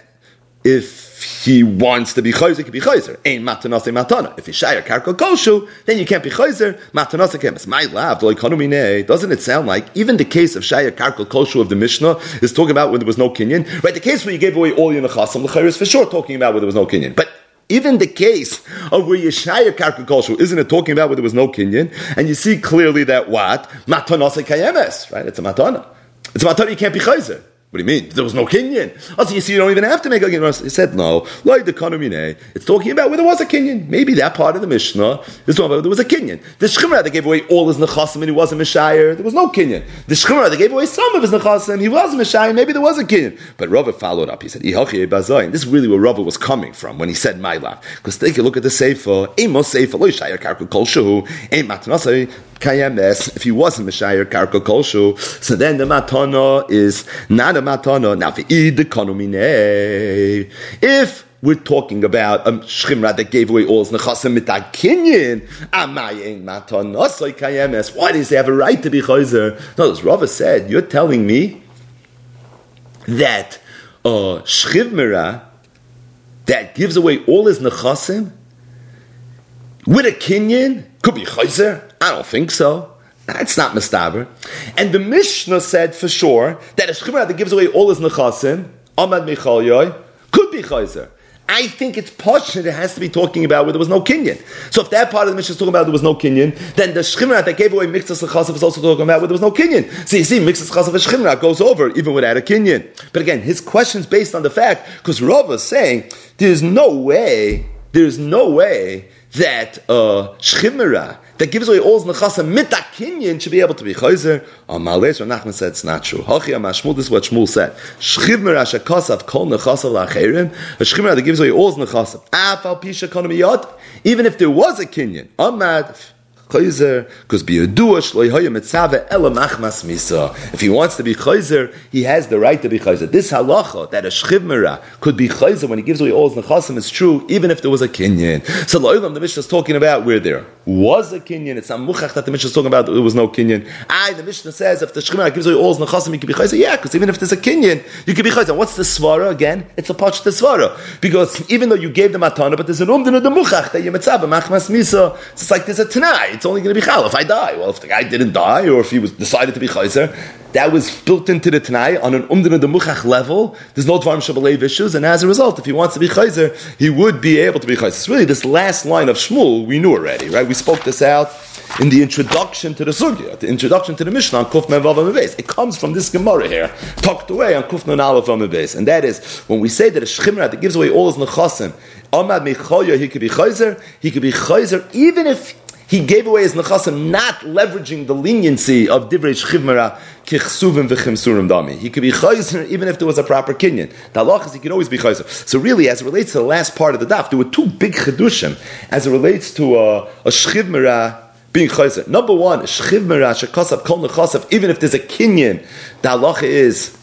if he wants to be Chayzer, he can be Chayzer. Ein Matanasa Matana. If he's Shaya Karka Kolshu, then you can't be Chayzer, Matanasa Kayemes. My love, doesn't it sound like even the case of Shaya Karka Kolshu of the Mishnah is talking about when there was no Kinyan? Right? The case where you gave away all your Nechasim, the Chayzer is for sure talking about where there was no Kinyan. But even the case of where Yeshaya Karka Kolshu, isn't it talking about where there was no Kinyan? And you see clearly that what? Matanasa Kayemes, right? It's a matana. It's a matana, you can't be Chayzer. What do you mean? There was no Kinyan. Also, you see, you don't even have to make a Kinyan. He said, no. It's talking about where there was a Kinyan. Maybe that part of the Mishnah is talking about where there was a Kinyan. The Shchimra that gave away all his Nechasim and he wasn't Mishayir, there was no Kinyan. The Shchimra that gave away some of his Nechasim, he wasn't Mishayir, maybe there was a Kinyan. But Rava followed up. He said, this is really where Rava was coming from when he said Mailav. Because take a look at the Sefer. Amos Sefer, lo Yeshayir Karka Kol Shehu, Ein Matanasai Kayemes. If he wasn't Mishayir Karka Kol Shehu, so then the Matana is not a Matana. Now, if we're talking about a Shchimra that gave away all his Nechasim mitag Kinyan, Amayin Matanasai Kayemes, why does he have a right to be Chayzer? No, as Rava said, you're telling me that a Shchimra that gives away all his Nechasim with a Kinyan could be Chayzer? I don't think so. That's not Mistaber. And the Mishnah said for sure that a Shchimra that gives away all his Nechasim, Amad Michal Yoy, could be Chayzer. I think it's posh that it has to be talking about where there was no Kinyan. So if that part of the Mishnah is talking about there was no Kinyan, then the Shchimra that gave away Mixas Nechasav is also talking about where there was no Kinyan. So you see, Mixas Nechasav and Shchimra goes over even without a Kinyan. But again, his question is based on the fact, because Rava is saying, there's no way that Shchimra that gives away all his Nechasim mita Kinyan should be able to be Chayzer. Amales, Rav Nachman said it's not true. Shmuel, this is what Shmuel said. Shchimra shekasav kol Nechasav la'acherim. A Shchimra that gives away all his Nechasim. Afal pisha konamiyot. Even if there was a Kinyan. Amad Chayzer, because if he wants to be Chayzer, he has the right to be Chayzer. This halacha that a Shchimra could be Chayzer when he gives away all his Nechasim is true, even if there was a Kinyan. So the Mishnah is talking about where there was a Kinyan. It's not Muchach that the Mishnah is talking about there was no Kinyan. The Mishnah says if the Shchimra gives away all his Nechasim, he could be Chayzer. Yeah, because even if there's a Kinyan, you could be Chayzer. What's the Svara again? It's a Pach the Svara. Because even though you gave the Matana, but there's an Umdin of the Muchach that you Mitzvah, Machmas Misa, it's like there's a Tanai. it's only going to be chal if I die. Well, if the guy didn't die, or if he was decided to be chayzer, that was built into the Tanai on an umdana de muchach level. There's no dvarim shabalev issues, and as a result, if he wants to be chayzer, he would be able to be chayzer. It's really this last line of Shmuel we knew already, right? We spoke this out in the introduction to the sugya, the introduction to the Mishnah on Kuf Men Vav Amud Beis. It comes from this Gemara here, tucked away on Kuf Nun Aleph Amud Beis, and that is when we say that a shchimra that gives away all his nechasim, Amad Mechoya, he could be chayzer, even if he gave away his nechasim, not leveraging the leniency of divrei shchivmara kichsuvim v'chimsurim dami. He could be chayzer even if there was a proper kinyan. The halach is he could always be chayzer. So really, as it relates to the last part of the daf, there were two big chedushim as it relates to a shchivmara being chayzer. Number one, shchivmara shekasav kol nechasav, even if there's a kinyan, the halacha is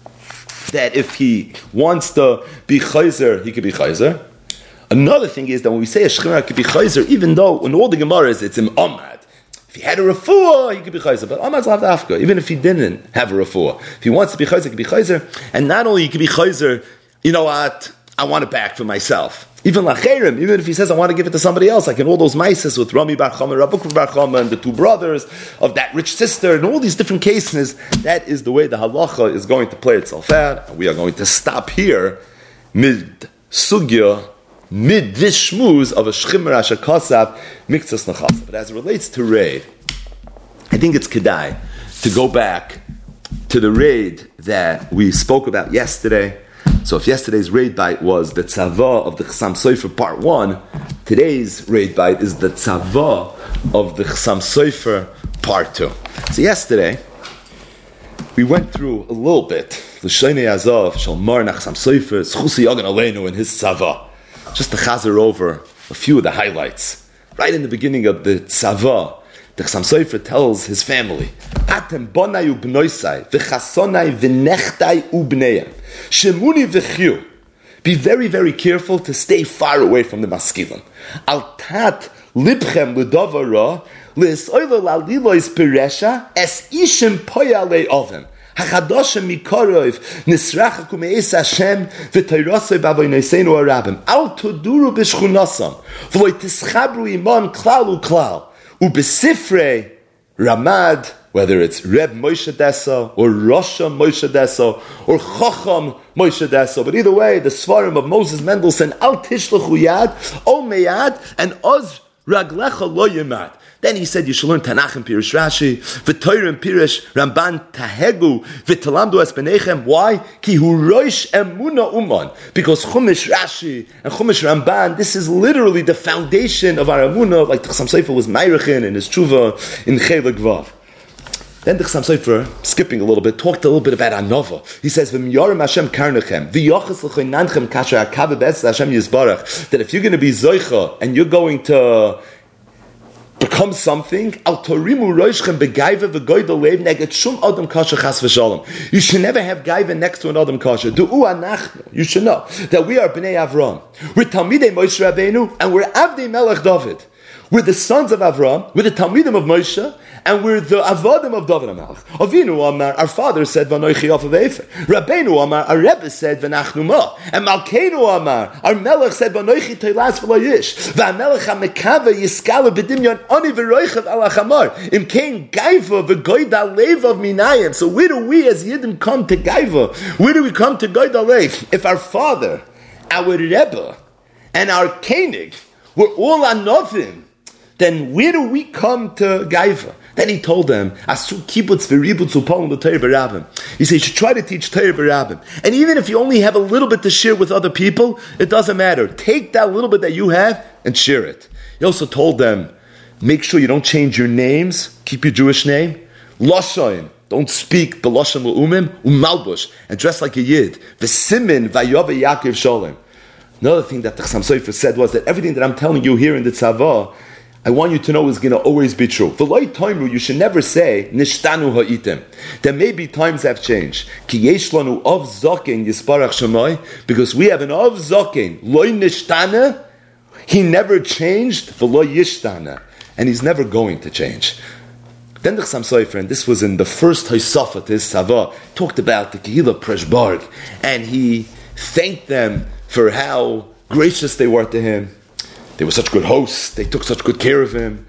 that if he wants to be chayzer, he could be chayzer. Another thing is that when we say a shechina could be chayzer, even though in all the Gemaras it's in Amad. If he had a refuah, he could be chayzer. But Amad's lav dafka, even if he didn't have a refuah. If he wants to be chayzer, he could be chayzer. And not only he could be chayzer, you know what, I want it back for myself. Even lacherim, even if he says I want to give it to somebody else, like in all those maises with Rami Bar Chama, Rabbi Bar Chama, and the two brothers of that rich sister, and all these different cases, that is the way the halacha is going to play itself out. And we are going to stop here, mid sugya, mid this shmuz of a shchimra shakasav miktzas nachasa. But as it relates to raid, I think it's kedai to go back to the raid that we spoke about yesterday. So if yesterday's raid bite was the tzava of the Chasam Sofer part 1, today's raid bite is the tzava of the Chasam Sofer part 2. So yesterday we went through a little bit the Shonei Azov Shalmar Nachsam Sofer Schusi Yagan Aleinu and his tzava. Just to chazer over a few of the highlights. Right in the beginning of the tzava, the Chasam Sofer tells his family, Atem bonai ubnoisai, v'chasonai v'nechtai ubneyam, shemuni v'chiu. Be very, very careful to stay far away from the maskilim. Al tat libchem l'davara, l'esoilo l'alilois peresha, es ishim poyalei ovem. Hachadoshem mikorov nisrachaku me'es Hashem v'toyrosei b'avoynoseinu arabim al toduru b'shchunasam v'loi tischabru imam klal uklal u'b'sifrei Ramad, whether it's Reb Moshe Dessa or Rasha Moshe Dessa or Chacham Moshe Dessa, but either way, the Svarim of Moses Mendelssohn al tishlechu yad o meyad and oz raglecha lo yemad. Then he said you should learn Tanakh and Pirush Rashi, v'Torah and Pirush Ramban Tahegu, v'Talamdu es Benechem. Why? Ki hu roish emuna uman. Because Chumash Rashi and Chumash Ramban, this is literally the foundation of our emuna, like the Chasam Sofer was Meirachin in his Tshuva in Chelik Vav. Then the Chasam Sofer, skipping a little bit, talked a little bit about Anova. He says, "V'myorim Hashem karnechem, v'yochas l'choinanchem kasher hakav be'etz Hashem yisbarach." That if you're going to be zoicha and you're going to become something, al torimu roishchem begaiva v'goydel leiv neged shum adam kasher chas v'shalom. You should never have gaiva next to an adam kasher. Du'u anachnu. You should know that we are bnei Avram. We're Talmidei Moshe Rabbeinu and we're Avdei Melech David. We're the sons of Avram, we're the Talmidim of Moshe, and we're the Avodim of David HaMelech. Avinu Amar, our father said, Vanoichi Yof of Efer. Rabbeinu Amar, our Rebbe said, V'nachnu Ma. And Malkeinu Amar, our Melech said, Vanoichi Teilas V'lo Yish. V'amelech HaMekava Yiskala B'dimyon Oni V'roichav Al HaChamar. Im Kein Gaiva V'goyda Leiv of Minayim. So where do we as Yiddim come to Gaiva? Where do we come to Goyda Leiv? If our father, our Rebbe, and our Koenig were all Anovim, then where do we come to Gaiva? Then he told them, Asu kibbutz v'ributz upon the Torah b'rabim. He said, you should try to teach Torah b'rabim. And even if you only have a little bit to share with other people, it doesn't matter. Take that little bit that you have and share it. He also told them, make sure you don't change your names. Keep your Jewish name. Lashon, don't speak b'lashon l'umim, u'malbush, and dress like a Yid. V'simin v'yove Yaakov shalom. Another thing that the Chasam Sofer said was that everything that I'm telling you here in the Tzava, I want you to know is going to always be true. V'loi toimru, you should never say, nishtanu ha'itim. There may be times have changed. Ki yesh lanu av zoken yisparach shemai, because we have an av zoken, loi nishtana, he never changed, v'loi yishtana, and he's never going to change. Then the Chasam Sofer, and this was in the first Hosafah to his Tzava, talked about the Kehillah Preshbarg, and he thanked them for how gracious they were to him. They were such good hosts. They took such good care of him.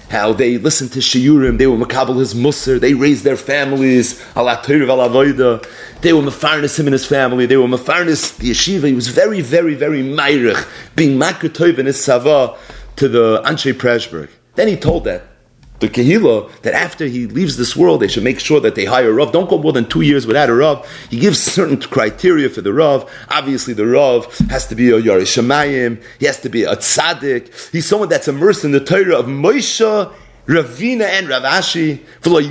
how they listened to Shiurim, they were Makabel his Musar, they raised their families, ala Torah ala Avoda, they were Mefarnes him and his family, they were Mefarnes the yeshiva. He was very, very, very Meirich, being Makar Tov in his Sava to the Anshe Preshberg. Then he told the Kehillah, that after he leaves this world, they should make sure that they hire a Rav. Don't go more than 2 years without a Rav. He gives certain criteria for the Rav. Obviously, the Rav has to be a Yarei Shamayim. He has to be a Tzaddik. He's someone that's immersed in the Torah of Moshe, Ravina, and Rav Ashi.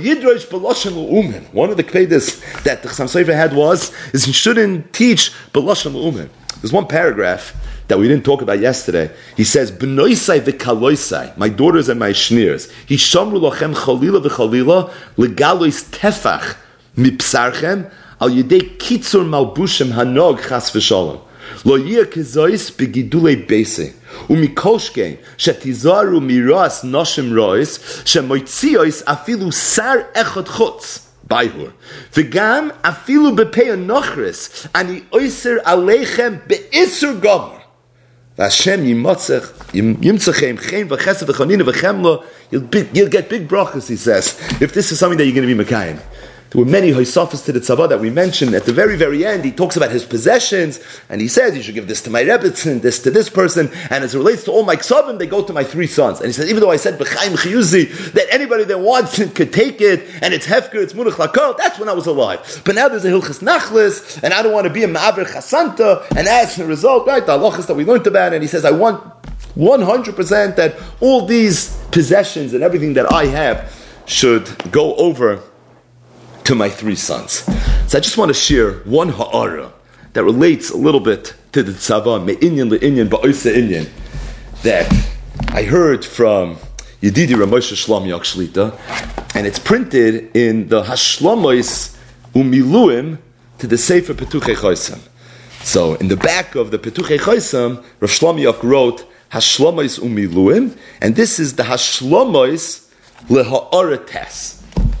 One of the kvedas that the Chassam Sofer had is he shouldn't teach B'loshen L'umen. There's one paragraph that we didn't talk about yesterday. He says, B'noisai v'kaloisai, my daughters and my shneers, Hishamru lochem chalila v'chalila, legalois tefach mipsarchem, al yedei kitzur malbushem hanog chas v'shalom. Lo yir kezois begidulei beise, umikoshkein, shetizaru miras noshim rois, shemoitziois afilu sar echot chutz. Bayhur. V'gam afilu bepei nochris, ani oiser aleichem be'isur gomer. Hashem yimtzachem chen v'chesed v'chonina v'chemlo. You'll get big brachas, he says, if this is something that you're going to be mekayim. There were many Hoysafas to the Tzava that we mentioned. At the very, very end, he talks about his possessions, and he says, you should give this to my Rebbetzin, this to this person, and as it relates to all my Ksavim, they go to my 3 sons. And he says, even though I said, B'chaim Chiyuzi, that anybody that wants it could take it, and it's Hefker, it's Munach Lakal, that's when I was alive. But now there's a Hilchas Nachlis, and I don't want to be a Ma'aber Chasanta, and as a result, right, the halachas that we learned about, and he says, I want 100% that all these possessions and everything that I have should go over to my 3 sons. So I just want to share one ha'ara that relates a little bit to the tzava, me'inyan le'inyan ba'oisa inyan, that I heard from Yedidi Ramosha Shlomo Yak Shlita, and it's printed in the Hashlomois Umiluim to the Sefer Petuchei Choisam. So in the back of the Petuchei Choisam, Rav Shlomo Yak wrote Hashlomois Umiluim, and this is the Hashlomois le'ha'ara tes.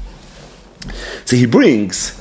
So he brings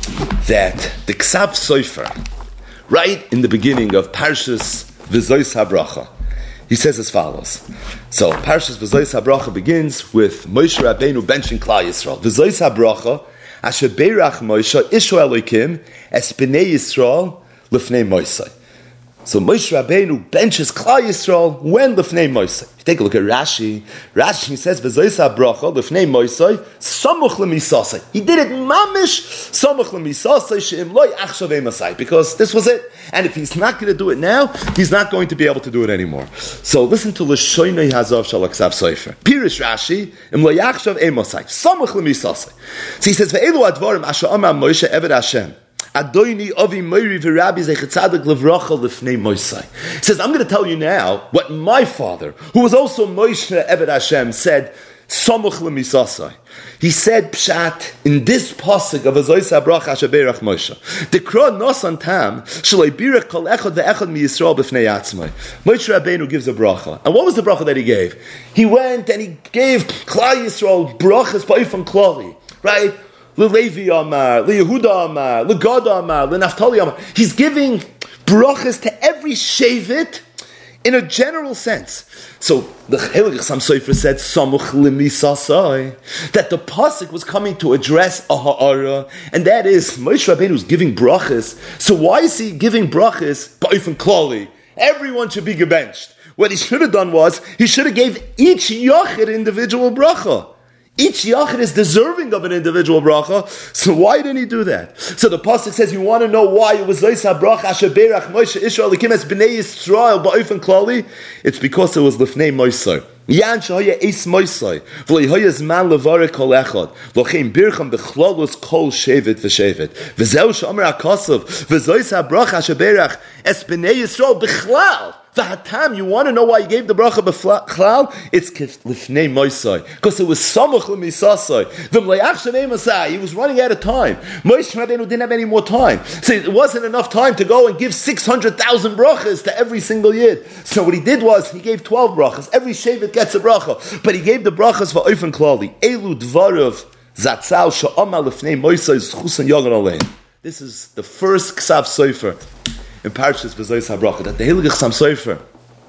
that the Ksav Sofer, right in the beginning of Parshas V'zois HaBracha, he says as follows. So Parshas V'zois HaBracha begins with Moshe Rabbeinu benching Klal Yisrael. V'zois HaBracha, Asher Beirach Moshe Isho Elokim Es B'nei Yisrael L'fnei Moshe. So Moshe Rabbeinu benches Klal Yisrael when L'fnei Moshe. If you take a look at Rashi, he says, V'zois HaBracha L'fnei Moshe Samuch L'misasai. He did it mamish Samuch L'misasai She'im Loi Achshav Emasai, because this was it. And if he's not going to do it now, he's not going to be able to do it anymore. So listen to L'shoinei Hazav Shal Ksav Sofer. Pirish Rashi, Im Loi Achshav Emasai Samuch L'misasai. So he says, Ve'elu Advarim Asher Amar Moshe Eved Hashem. Adoini Avi Meiri v'Rabbi Zeichatzadik Levracha Lefnei Mosai. He says, I'm going to tell you now what my father, who was also Moshe Eved Hashem, said, Samuch L'misasai. He said, Pshat, in this pasuk of V'zois HaBracha Asher Beirach Moshe, Dekra Nosan Tam, Shaloi Birach Kol Echad Ve'echad MiYisrael B'fnei Atzmai. Moshe Rabbeinu gives a bracha. And what was the bracha that he gave? He went and he gave Klal Yisrael brachas ba'ifan klali, right? Levi Amar, Yehuda Amar, Gad Amar, Naftali Amar. He's giving brachas to every shavit in a general sense. So the Heilig Chassam Sofer said, Samuch L'misasai, that the pasuk was coming to address a ha'ara, and that is Moshe Rabbeinu was giving brachas. So why is he giving brachas ba'ifan klali? Everyone should be gebenched. What he should have done was he should have gave each yachid individual bracha. Each yachid is deserving of an individual bracha, so why didn't he do that? So the pasuk says, you want to know why it was Zois HaBracha Asher Beirach Moshe Israel Elikim Es B'nei Yisrael Ba'ofen Klali? It's because it was Lefnei Moshe. Yan Shahaya Eis Moshe V'Lehaya Zman Levarek Kol Echad L'chein Bircham B'Chlalos Kol Shevet V'Shevet V'Zeu Shomer HaKasav V'Zois HaBracha Asher Beirach Es B'nei Yisrael B'Chlal. V'hatam, you want to know why he gave the bracha b'chlal? It's lifnei Mosai, because it was samuch l'misasai. V'mlayachshav emasai. He was running out of time. Moshe Rabbeinu didn't have any more time, so it wasn't enough time to go and give 600,000 brachas to every single yid. So what he did was he gave 12 brachas. Every shevet gets a bracha, but he gave the brachas for oifen klali. Elu dvarav zatzal sha'amal lifnei Mosai zchusan yagan alein. This is the first Ksav Sofer in Parshas V'zois HaBracha, that the Heilig Chassam Sofer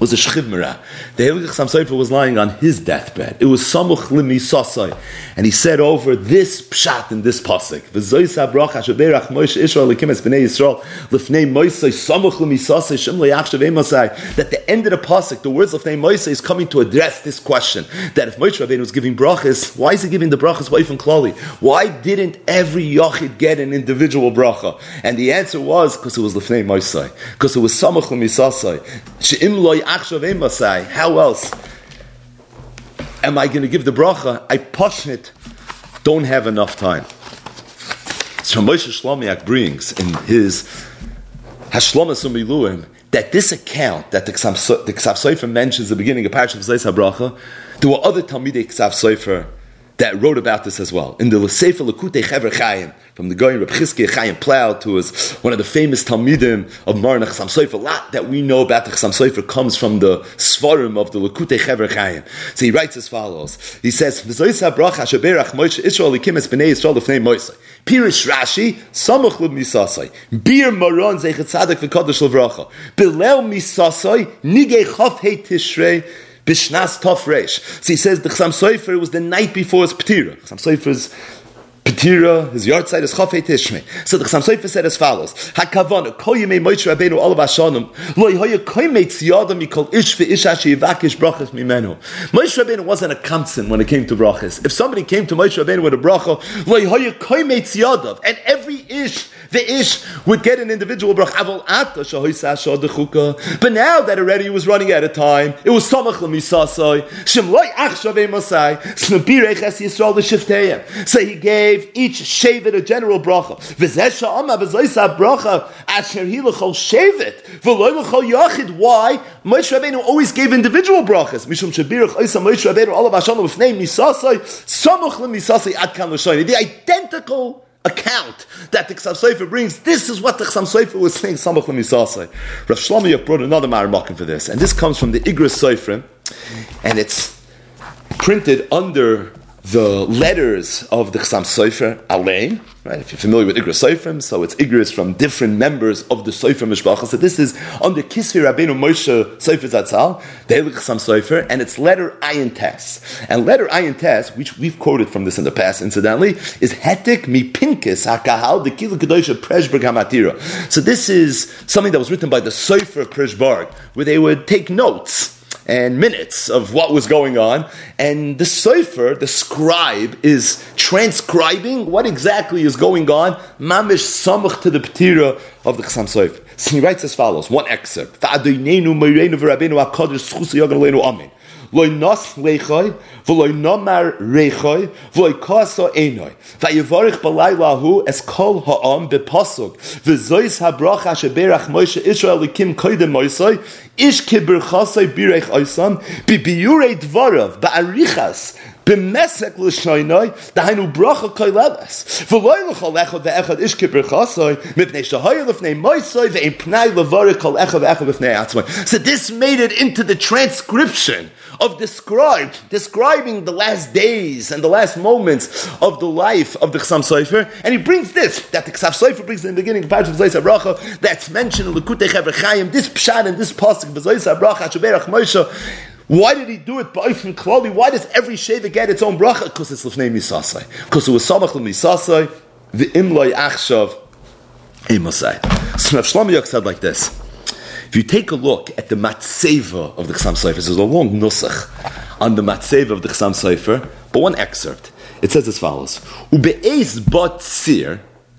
was a shchivmera. The Heilige Chassam Sofer was lying on his deathbed. It was samuch limisasai, and he said over this pshat in this pasuk, v'zois habracha sheberach Moshe Israel lekimes b'nei Yisrael lefnei Moshe samuch limisasai shem le'achshav emasai. That the end of the pasuk, the words lefnei Moshe, is coming to address this question: that if Moshe Rabbeinu was giving brachas, why is he giving the brachas away from klali? Why didn't every yachid get an individual bracha? And the answer was because it was lefnei Moshe, because it was samuch limisasai. She'im loy achshav emasai. How else am I going to give the bracha? I pashnit don't have enough time. So Moshe Shlomiak brings in his Hashlomas Umiluim that this account that the Ksav Sofer mentions at the beginning of Parashat V'zayis HaBracha, there were other Talmidei Ksav Sofer that wrote about this as well. In the Sefer Lekutei Chever Chaim, from the Goyin Reb Chizkiah Chaim Plout, who was one of the famous Talmidim of Marna Chassam Sofer. A lot that we know about the Chassam Sofer comes from the Svarim of the Lekutei Chever Chaim. So he writes as follows. He says, V'zois habracha sheberach Moshe Israel likimes b'nei Yisrael lefnei Moshe. Pirish Rashi, Samuch Lub Misasai. Bir Maron Zeichet Tzaddik v'Kodesh Levracha. Bilel Misasai, Nigei Chav Hei Tishrei, Bishnas Tov Reish. So he says the Chassam Sofer was the night before his Petira. Chassam Sofer's Petira, his yard site is Chafei Tishrei. So the Chassam Sofer said as follows: Hakavana Kol Yemei Moshe Rabbeinu Olav Hashanim Lo Yehoya Koimei Tziyadam Mikol Ish VeIsha Sheyivakish Brachas Mimenu. Moshe Rabbeinu wasn't a kamtzin when it came to brachas. If somebody came to Moshe Rabbeinu with a bracha, Lo Yehoya Koimei Tziyadav, and every ish the ish would get an individual bracha. But now that already he was running out of time, it was Samach L'Misasai Shemloi Achshav Emasai Snabirech Es Yisrael L'Shifteyim. So he gave each shevet a general bracha. V'zeh sha'ama v'zois ha'bracha asher hi l'chol shevet v'loi l'chol yachid. Why? Moshe Rabbeinu always gave individual brachas. Mishum shebirach oisa Moshe Rabbeinu olav Hashem l'fnei misasai Samach L'Misasai ad kan l'shoyni. The identical account that the Ksav Sofer brings, this is what the Chassam Sofer was saying, Samach L'Misasai. Rav Shlomo brought another Maramakim for this, and this comes from the Igros Sofer, and it's printed under the letters of the Chassam Sofer Alein, right? If you're familiar with Igros Soferim, so it's Igros from different members of the Sofer Mishpacha. So this is under Kisvi Rabbeinu Moshe Sofer Zatzal, the Heilig Chassam Sofer, and it's letter Ayin Tes. And letter Ayin Tes, which we've quoted from this in the past, incidentally, is Hetik Mi Pinkis HaKahal the Kilu Kedosha Preshberg HaMatira. So this is something that was written by the Sofer Preshberg, where they would take notes and minutes of what was going on, and the Sofer, the scribe, is transcribing what exactly is going on, mamish samach to the Petira of the Chassam Sofer. So he writes as follows, one excerpt: V'adoineinu moireinu v'rabbeinu hakadosh zchus yagan aleinu amen. Loy nos leichoi, v'loy nomar reichoi, v'loy kasa einoi. V'yivarich b'laylahu es kol ha'am b'pasuk. V'zois habracha sheberach Moshe Israel likim koidem Moshe, ish kibirchasai birech oisam, b'biurei dvarav, ba'arichas, b'mesek l'shoinoi, dahainu bracha koileves. V'loy l'chol echad ve'echad ish kibirchasai, mipnei shahoy l'fnei Moshe, ve'im pnai l'varich kol echad ve'echad l'fnei atzmai. So this made it into the transcription of describing the last days and the last moments of the life of the Chassam Sofer, and he brings this, that the Chassam Sofer brings in the beginning of Parashat V'zayis HaBracha, that's mentioned in Lekutei Chever Chaim, this pshat and this pasuk, V'zayis HaBracha, Sheberach Moshe. Why did he do it? Ba'ifin Klali. Why does every shevet get its own bracha? Because it's L'fnei Misasai. Because it was Samach L'Misasai, V'im Lo Yachshav Emasai. So Rav Shlomo Yok said like this: if you take a look at the matzeva of the Chassam Sofer, there's a long nusach on the matzeva of the Chassam Sofer, but one excerpt. It says as follows: Ube'ez bat tzir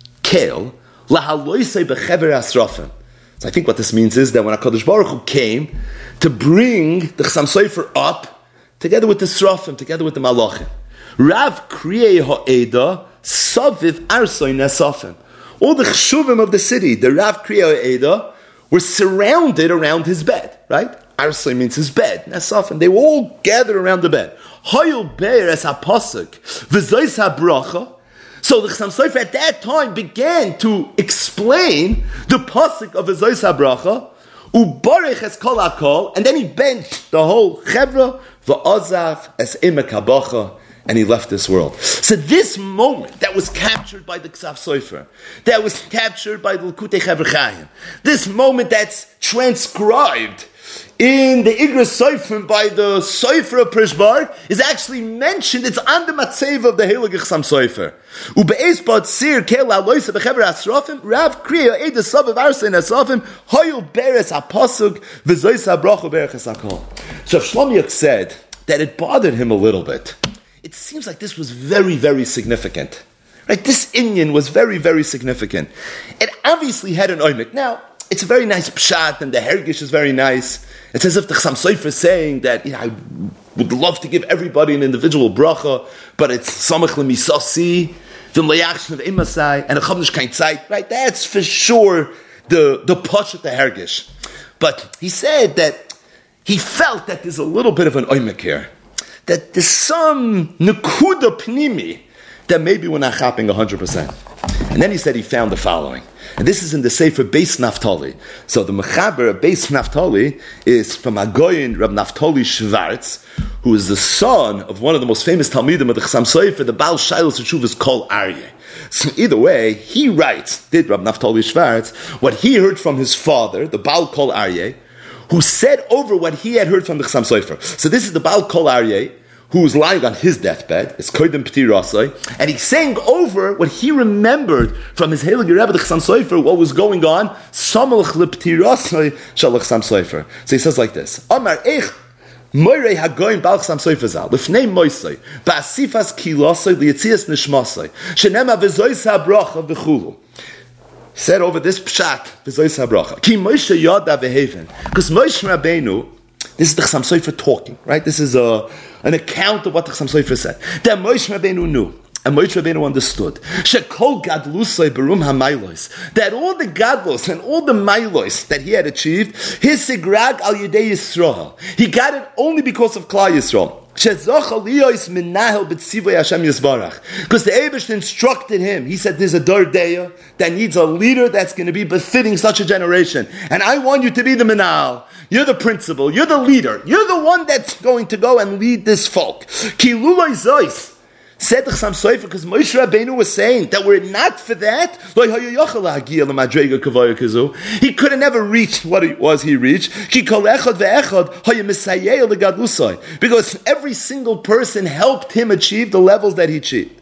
kel lahaloisei bechever asrafim. So I think what this means is that when HaKadosh Baruch Hu came to bring the Chassam Sofer up, together with the Srafim, together with the Malachim, Rav Kriyei Ha'eda Saviv Arsoi Nesafim. All the chshuvim of the city, the Rav Kriyei Ha'eda, were surrounded around his bed, right? Arsoi means his bed. Nesafim. They were all gathered around the bed. Hayul Be'er Es HaPasuk V'zois HaBracha. So the Chassam Sofer at that time began to explain the pasuk of V'zois HaBracha, Ubarech es kol hakol, and then he benched the whole chevra, v'azaf es imek habacha, and he left this world. So this moment that was captured by the Ksav Sofer, that was captured by the Lekutei Chever Chaim, this moment that's transcribed in the Igros Sofer by the Sofer of Prishbark is actually mentioned. It's on the Matzeva of the Heilige Chassam Sofer. Ube'ez bad sir kela loisa bechever asrafim Rav Kriya ed savav arsein asrafim hoyul beres apasuk v'zois habracha bereches hakol. So Shlomo said that it bothered him a little bit. It seems like this was very, very significant. Right? This Inyan was very, very significant. It obviously had an oimik. Now, it's a very nice pshat, and the hergish is very nice. It's as if the Chassam Sofer is saying that, I would love to give everybody an individual bracha, but it's samach lemisasi, v'im layachshnev imasai, and a chavnish kain tzait. Right? That's for sure the push at the hergish. But he said that he felt that there's a little bit of an oimik here. That there's some nekuda pnimi that maybe we're not chopping 100%. And then he said he found the following. And this is in the Sefer Beis Naftali. So the Mechaber of Beis Naftali is from Agoyin Rab Naftali Schwartz, who is the son of one of the most famous Talmidim of the Chassam Sofer, the Baal Shiloh Teshuva called Aryeh. So either way, he writes, did Rab Naftali Schwartz, what he heard from his father, the Baal Kol Aryeh, who said over what he had heard from the Chassam Sofer. So this is the Baal Kol Aryeh, who was lying on his deathbed, it's Kodim P'tir Rasai, and he's saying over what he remembered from his Heilige Rebbe, the Chassam Sofer, what was going on, Samalch L'P'tir Rasai Shal Chassam Sofer. So he says like this, Amar Eich Moirei Hagoyim Bal Chassam Sofer Zal, L'fnei Moisei, Ba'asifas Kilosai, L'yetzias Nishmasai, Shenema V'zois HaBracha V'chulu. Said over this pshat, V'zois HaBracha, Ki Moshe Yada V'heven, because Moshe Rabbeinu, this is the Chassam Sofer talking, right? This is an account of what the Chassam Sofer said. That Moshe Rabbeinu knew, and Moshe Rabbeinu understood. Shekol gadlusay berum hamaylos. That all the gadlos and all the maylos that he had achieved, his sigrag al yedei Yisrael. He got it only because of Klal Yisrael. Because the Eibush instructed him. He said, there's a Dor Deya that needs a leader that's going to be befitting such a generation. And I want you to be the Menal. You're the principal. You're the leader. You're the one that's going to go and lead this folk. Kiluloi Zois. Said the Chassam Sofer, because Moshe Rabbeinu was saying that were it not for that, he could have never reached what it was he reached. Because every single person helped him achieve the levels that he achieved.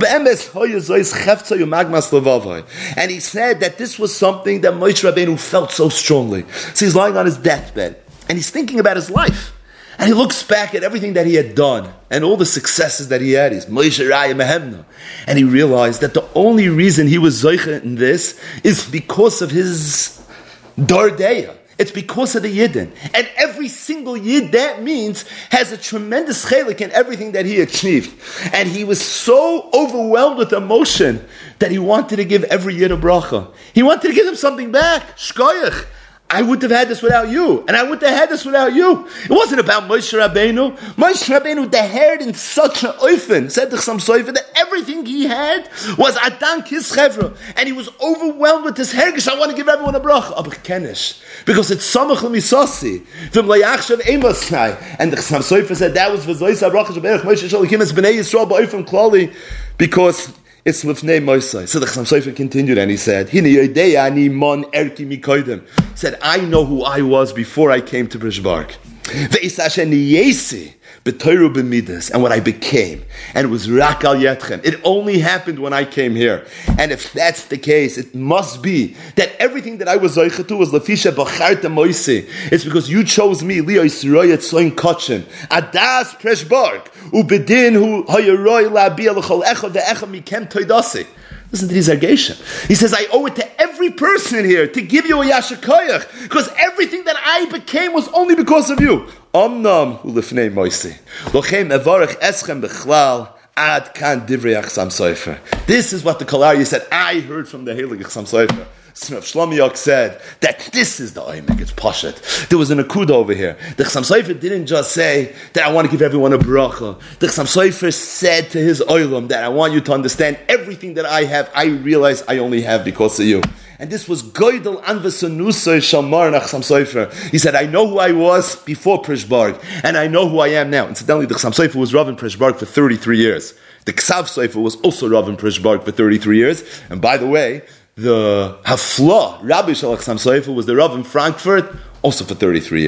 And he said that this was something that Moshe Rabbeinu felt so strongly. So he's lying on his deathbed, and he's thinking about his life. And he looks back at everything that he had done and all the successes that he had. He's Moshe Raya Mehemna. And he realized that the only reason he was Zoicha in this is because of his Dor Deya. It's because of the Yidden. And every single Yid, that means, has a tremendous chelik in everything that he achieved. And he was so overwhelmed with emotion that he wanted to give every Yid a bracha. He wanted to give them something back. Shkoyach. I wouldn't have had this without you, and I wouldn't have had this without you. It wasn't about Moshe Rabbeinu. Moshe Rabbeinu dahered in such an oifen, said to Chassam Sofer, that everything he had was adank his chevra, and he was overwhelmed with this hergish. I want to give everyone a bracha, aber kenish, because it's samach l'misasi, v'im layachshav emasai, and the Chassam Sofer said that was v'zois habracha sheberach Moshe shalikim es b'nei Yisrael ba'oifen klali, because it's Lifnei Mosai. So the Chassam Sofer continued and he said, Hine yodei ani mon erki mikoidem. He said, I know who I was before I came to Prishbark. Ve'is asher niyesi b'toiru b'midas, and what I became. And it was rak al yetchem. It only happened when I came here. And if that's the case, it must be that everything that I was zoicha to was lefisha b'charta moisi. It's because you chose me, Leo Yisroyet Soin Kotchen, Adas Prishbark, Ubedin hu hayaroi la'abiyah l'chol echad ve'echad mikem toidasi. Listen to this argation. He says, I owe it to every person here to give you a yashikoyach, because everything that I became was only because of you. Omnam ulifnei moisi. Lochem evarech eschem bechlal ad kan divrei Chassam Sofer. This is what the Kalari said. I heard from the Heilige Chassam Sofer. So Shlomo Yok said that this is the oimek, it's poshet. There was an akuda over here. The Chassam Sofer didn't just say that I want to give everyone a bracha. The Chassam Sofer said to his oilam that I want you to understand everything that I have, I realize I only have because of you. And this was Goydel Anvasanusay Shalmar Chassam Sofer. He said, I know who I was before Prishbark, and I know who I am now. Incidentally, the Chassam Sofer was Rav in Prishbark for 33 years. The Ksav Sofer was also Rav in Prishbark for 33 years. And by the way, the Hafla, Rabbi Shal Chassam Sofer, was the Rav in Frankfurt, also for 33 years.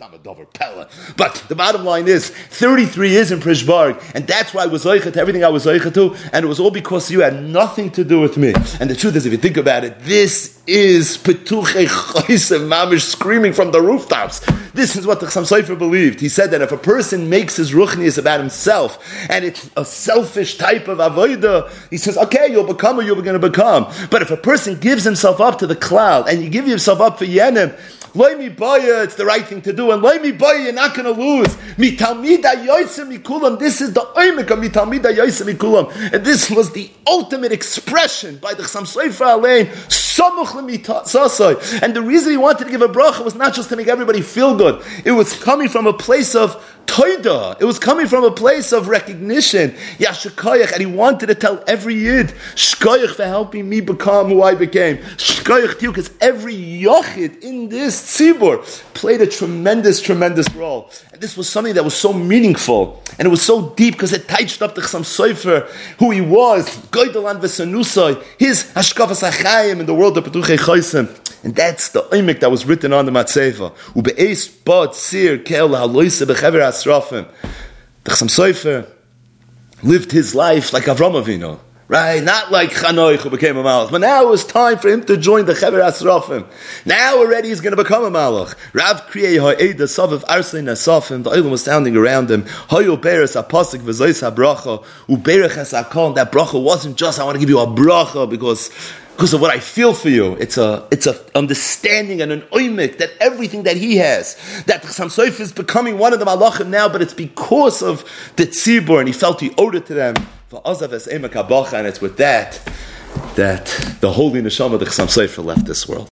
Stama Dover Pella. But the bottom line is, 33 years in Prishbarg, and that's why I was Zoicha to everything I was Zoicha to, and it was all because you had nothing to do with me. And the truth is, if you think about it, this is Petuche Chaisem Mamish screaming from the rooftops. This is what the Chassam Sofer believed. He said that if a person makes his ruchnius about himself, and it's a selfish type of avodah, he says, okay, you'll become what you're going to become. But if a person gives himself up to the cloud, and you give yourself up for Yenim, Loi mi baya, it's the right thing to do, and loi mi baya, you're not going to lose. Mi talmida yoyse mi kulam, this is the oimik of mi talmida yoyse mi kulam. And this was the ultimate expression by the Chassam Sofer Alein, samuch l'mitasasai. And the reason he wanted to give a bracha was not just to make everybody feel good. It was coming from a place of toida. It was coming from a place of recognition. Yashakayach, and he wanted to tell every yid, shkoyach for helping me become who I became. Shkoyach to you, because every yochid in this tzibur played a tremendous, tremendous role. And this was something that was so meaningful, and it was so deep because it touched up the Chassam Sofer, who he was, Goydalan v'Sanusai, his hashkafas hachayim in the world of Petuchei Chaisem. And that's the oimik that was written on the Matzeva. Ube'eis bad sir kel haloise bechever asrafim. The Chassam Sofer lived his life like Avram Avinu, right? Not like Chanoich who became a malach. But now it was time for him to join the Chever Asrafim. Now already he's going to become a malach. Rav Kriyei ha'eda savav arslin asafim. The oilam was standing around him. Hoyo beres apasik v'zois ha'bracha. Uberech es hakol. That bracha wasn't just, I want to give you a bracha because of what I feel for you. It's a understanding and an oimik that everything that he has, that Chassam Sofer is becoming one of the malachim now, but it's because of the tzibur, and he felt he owed it to them. And it's with that the holy neshama of the Chassam Sofer left this world.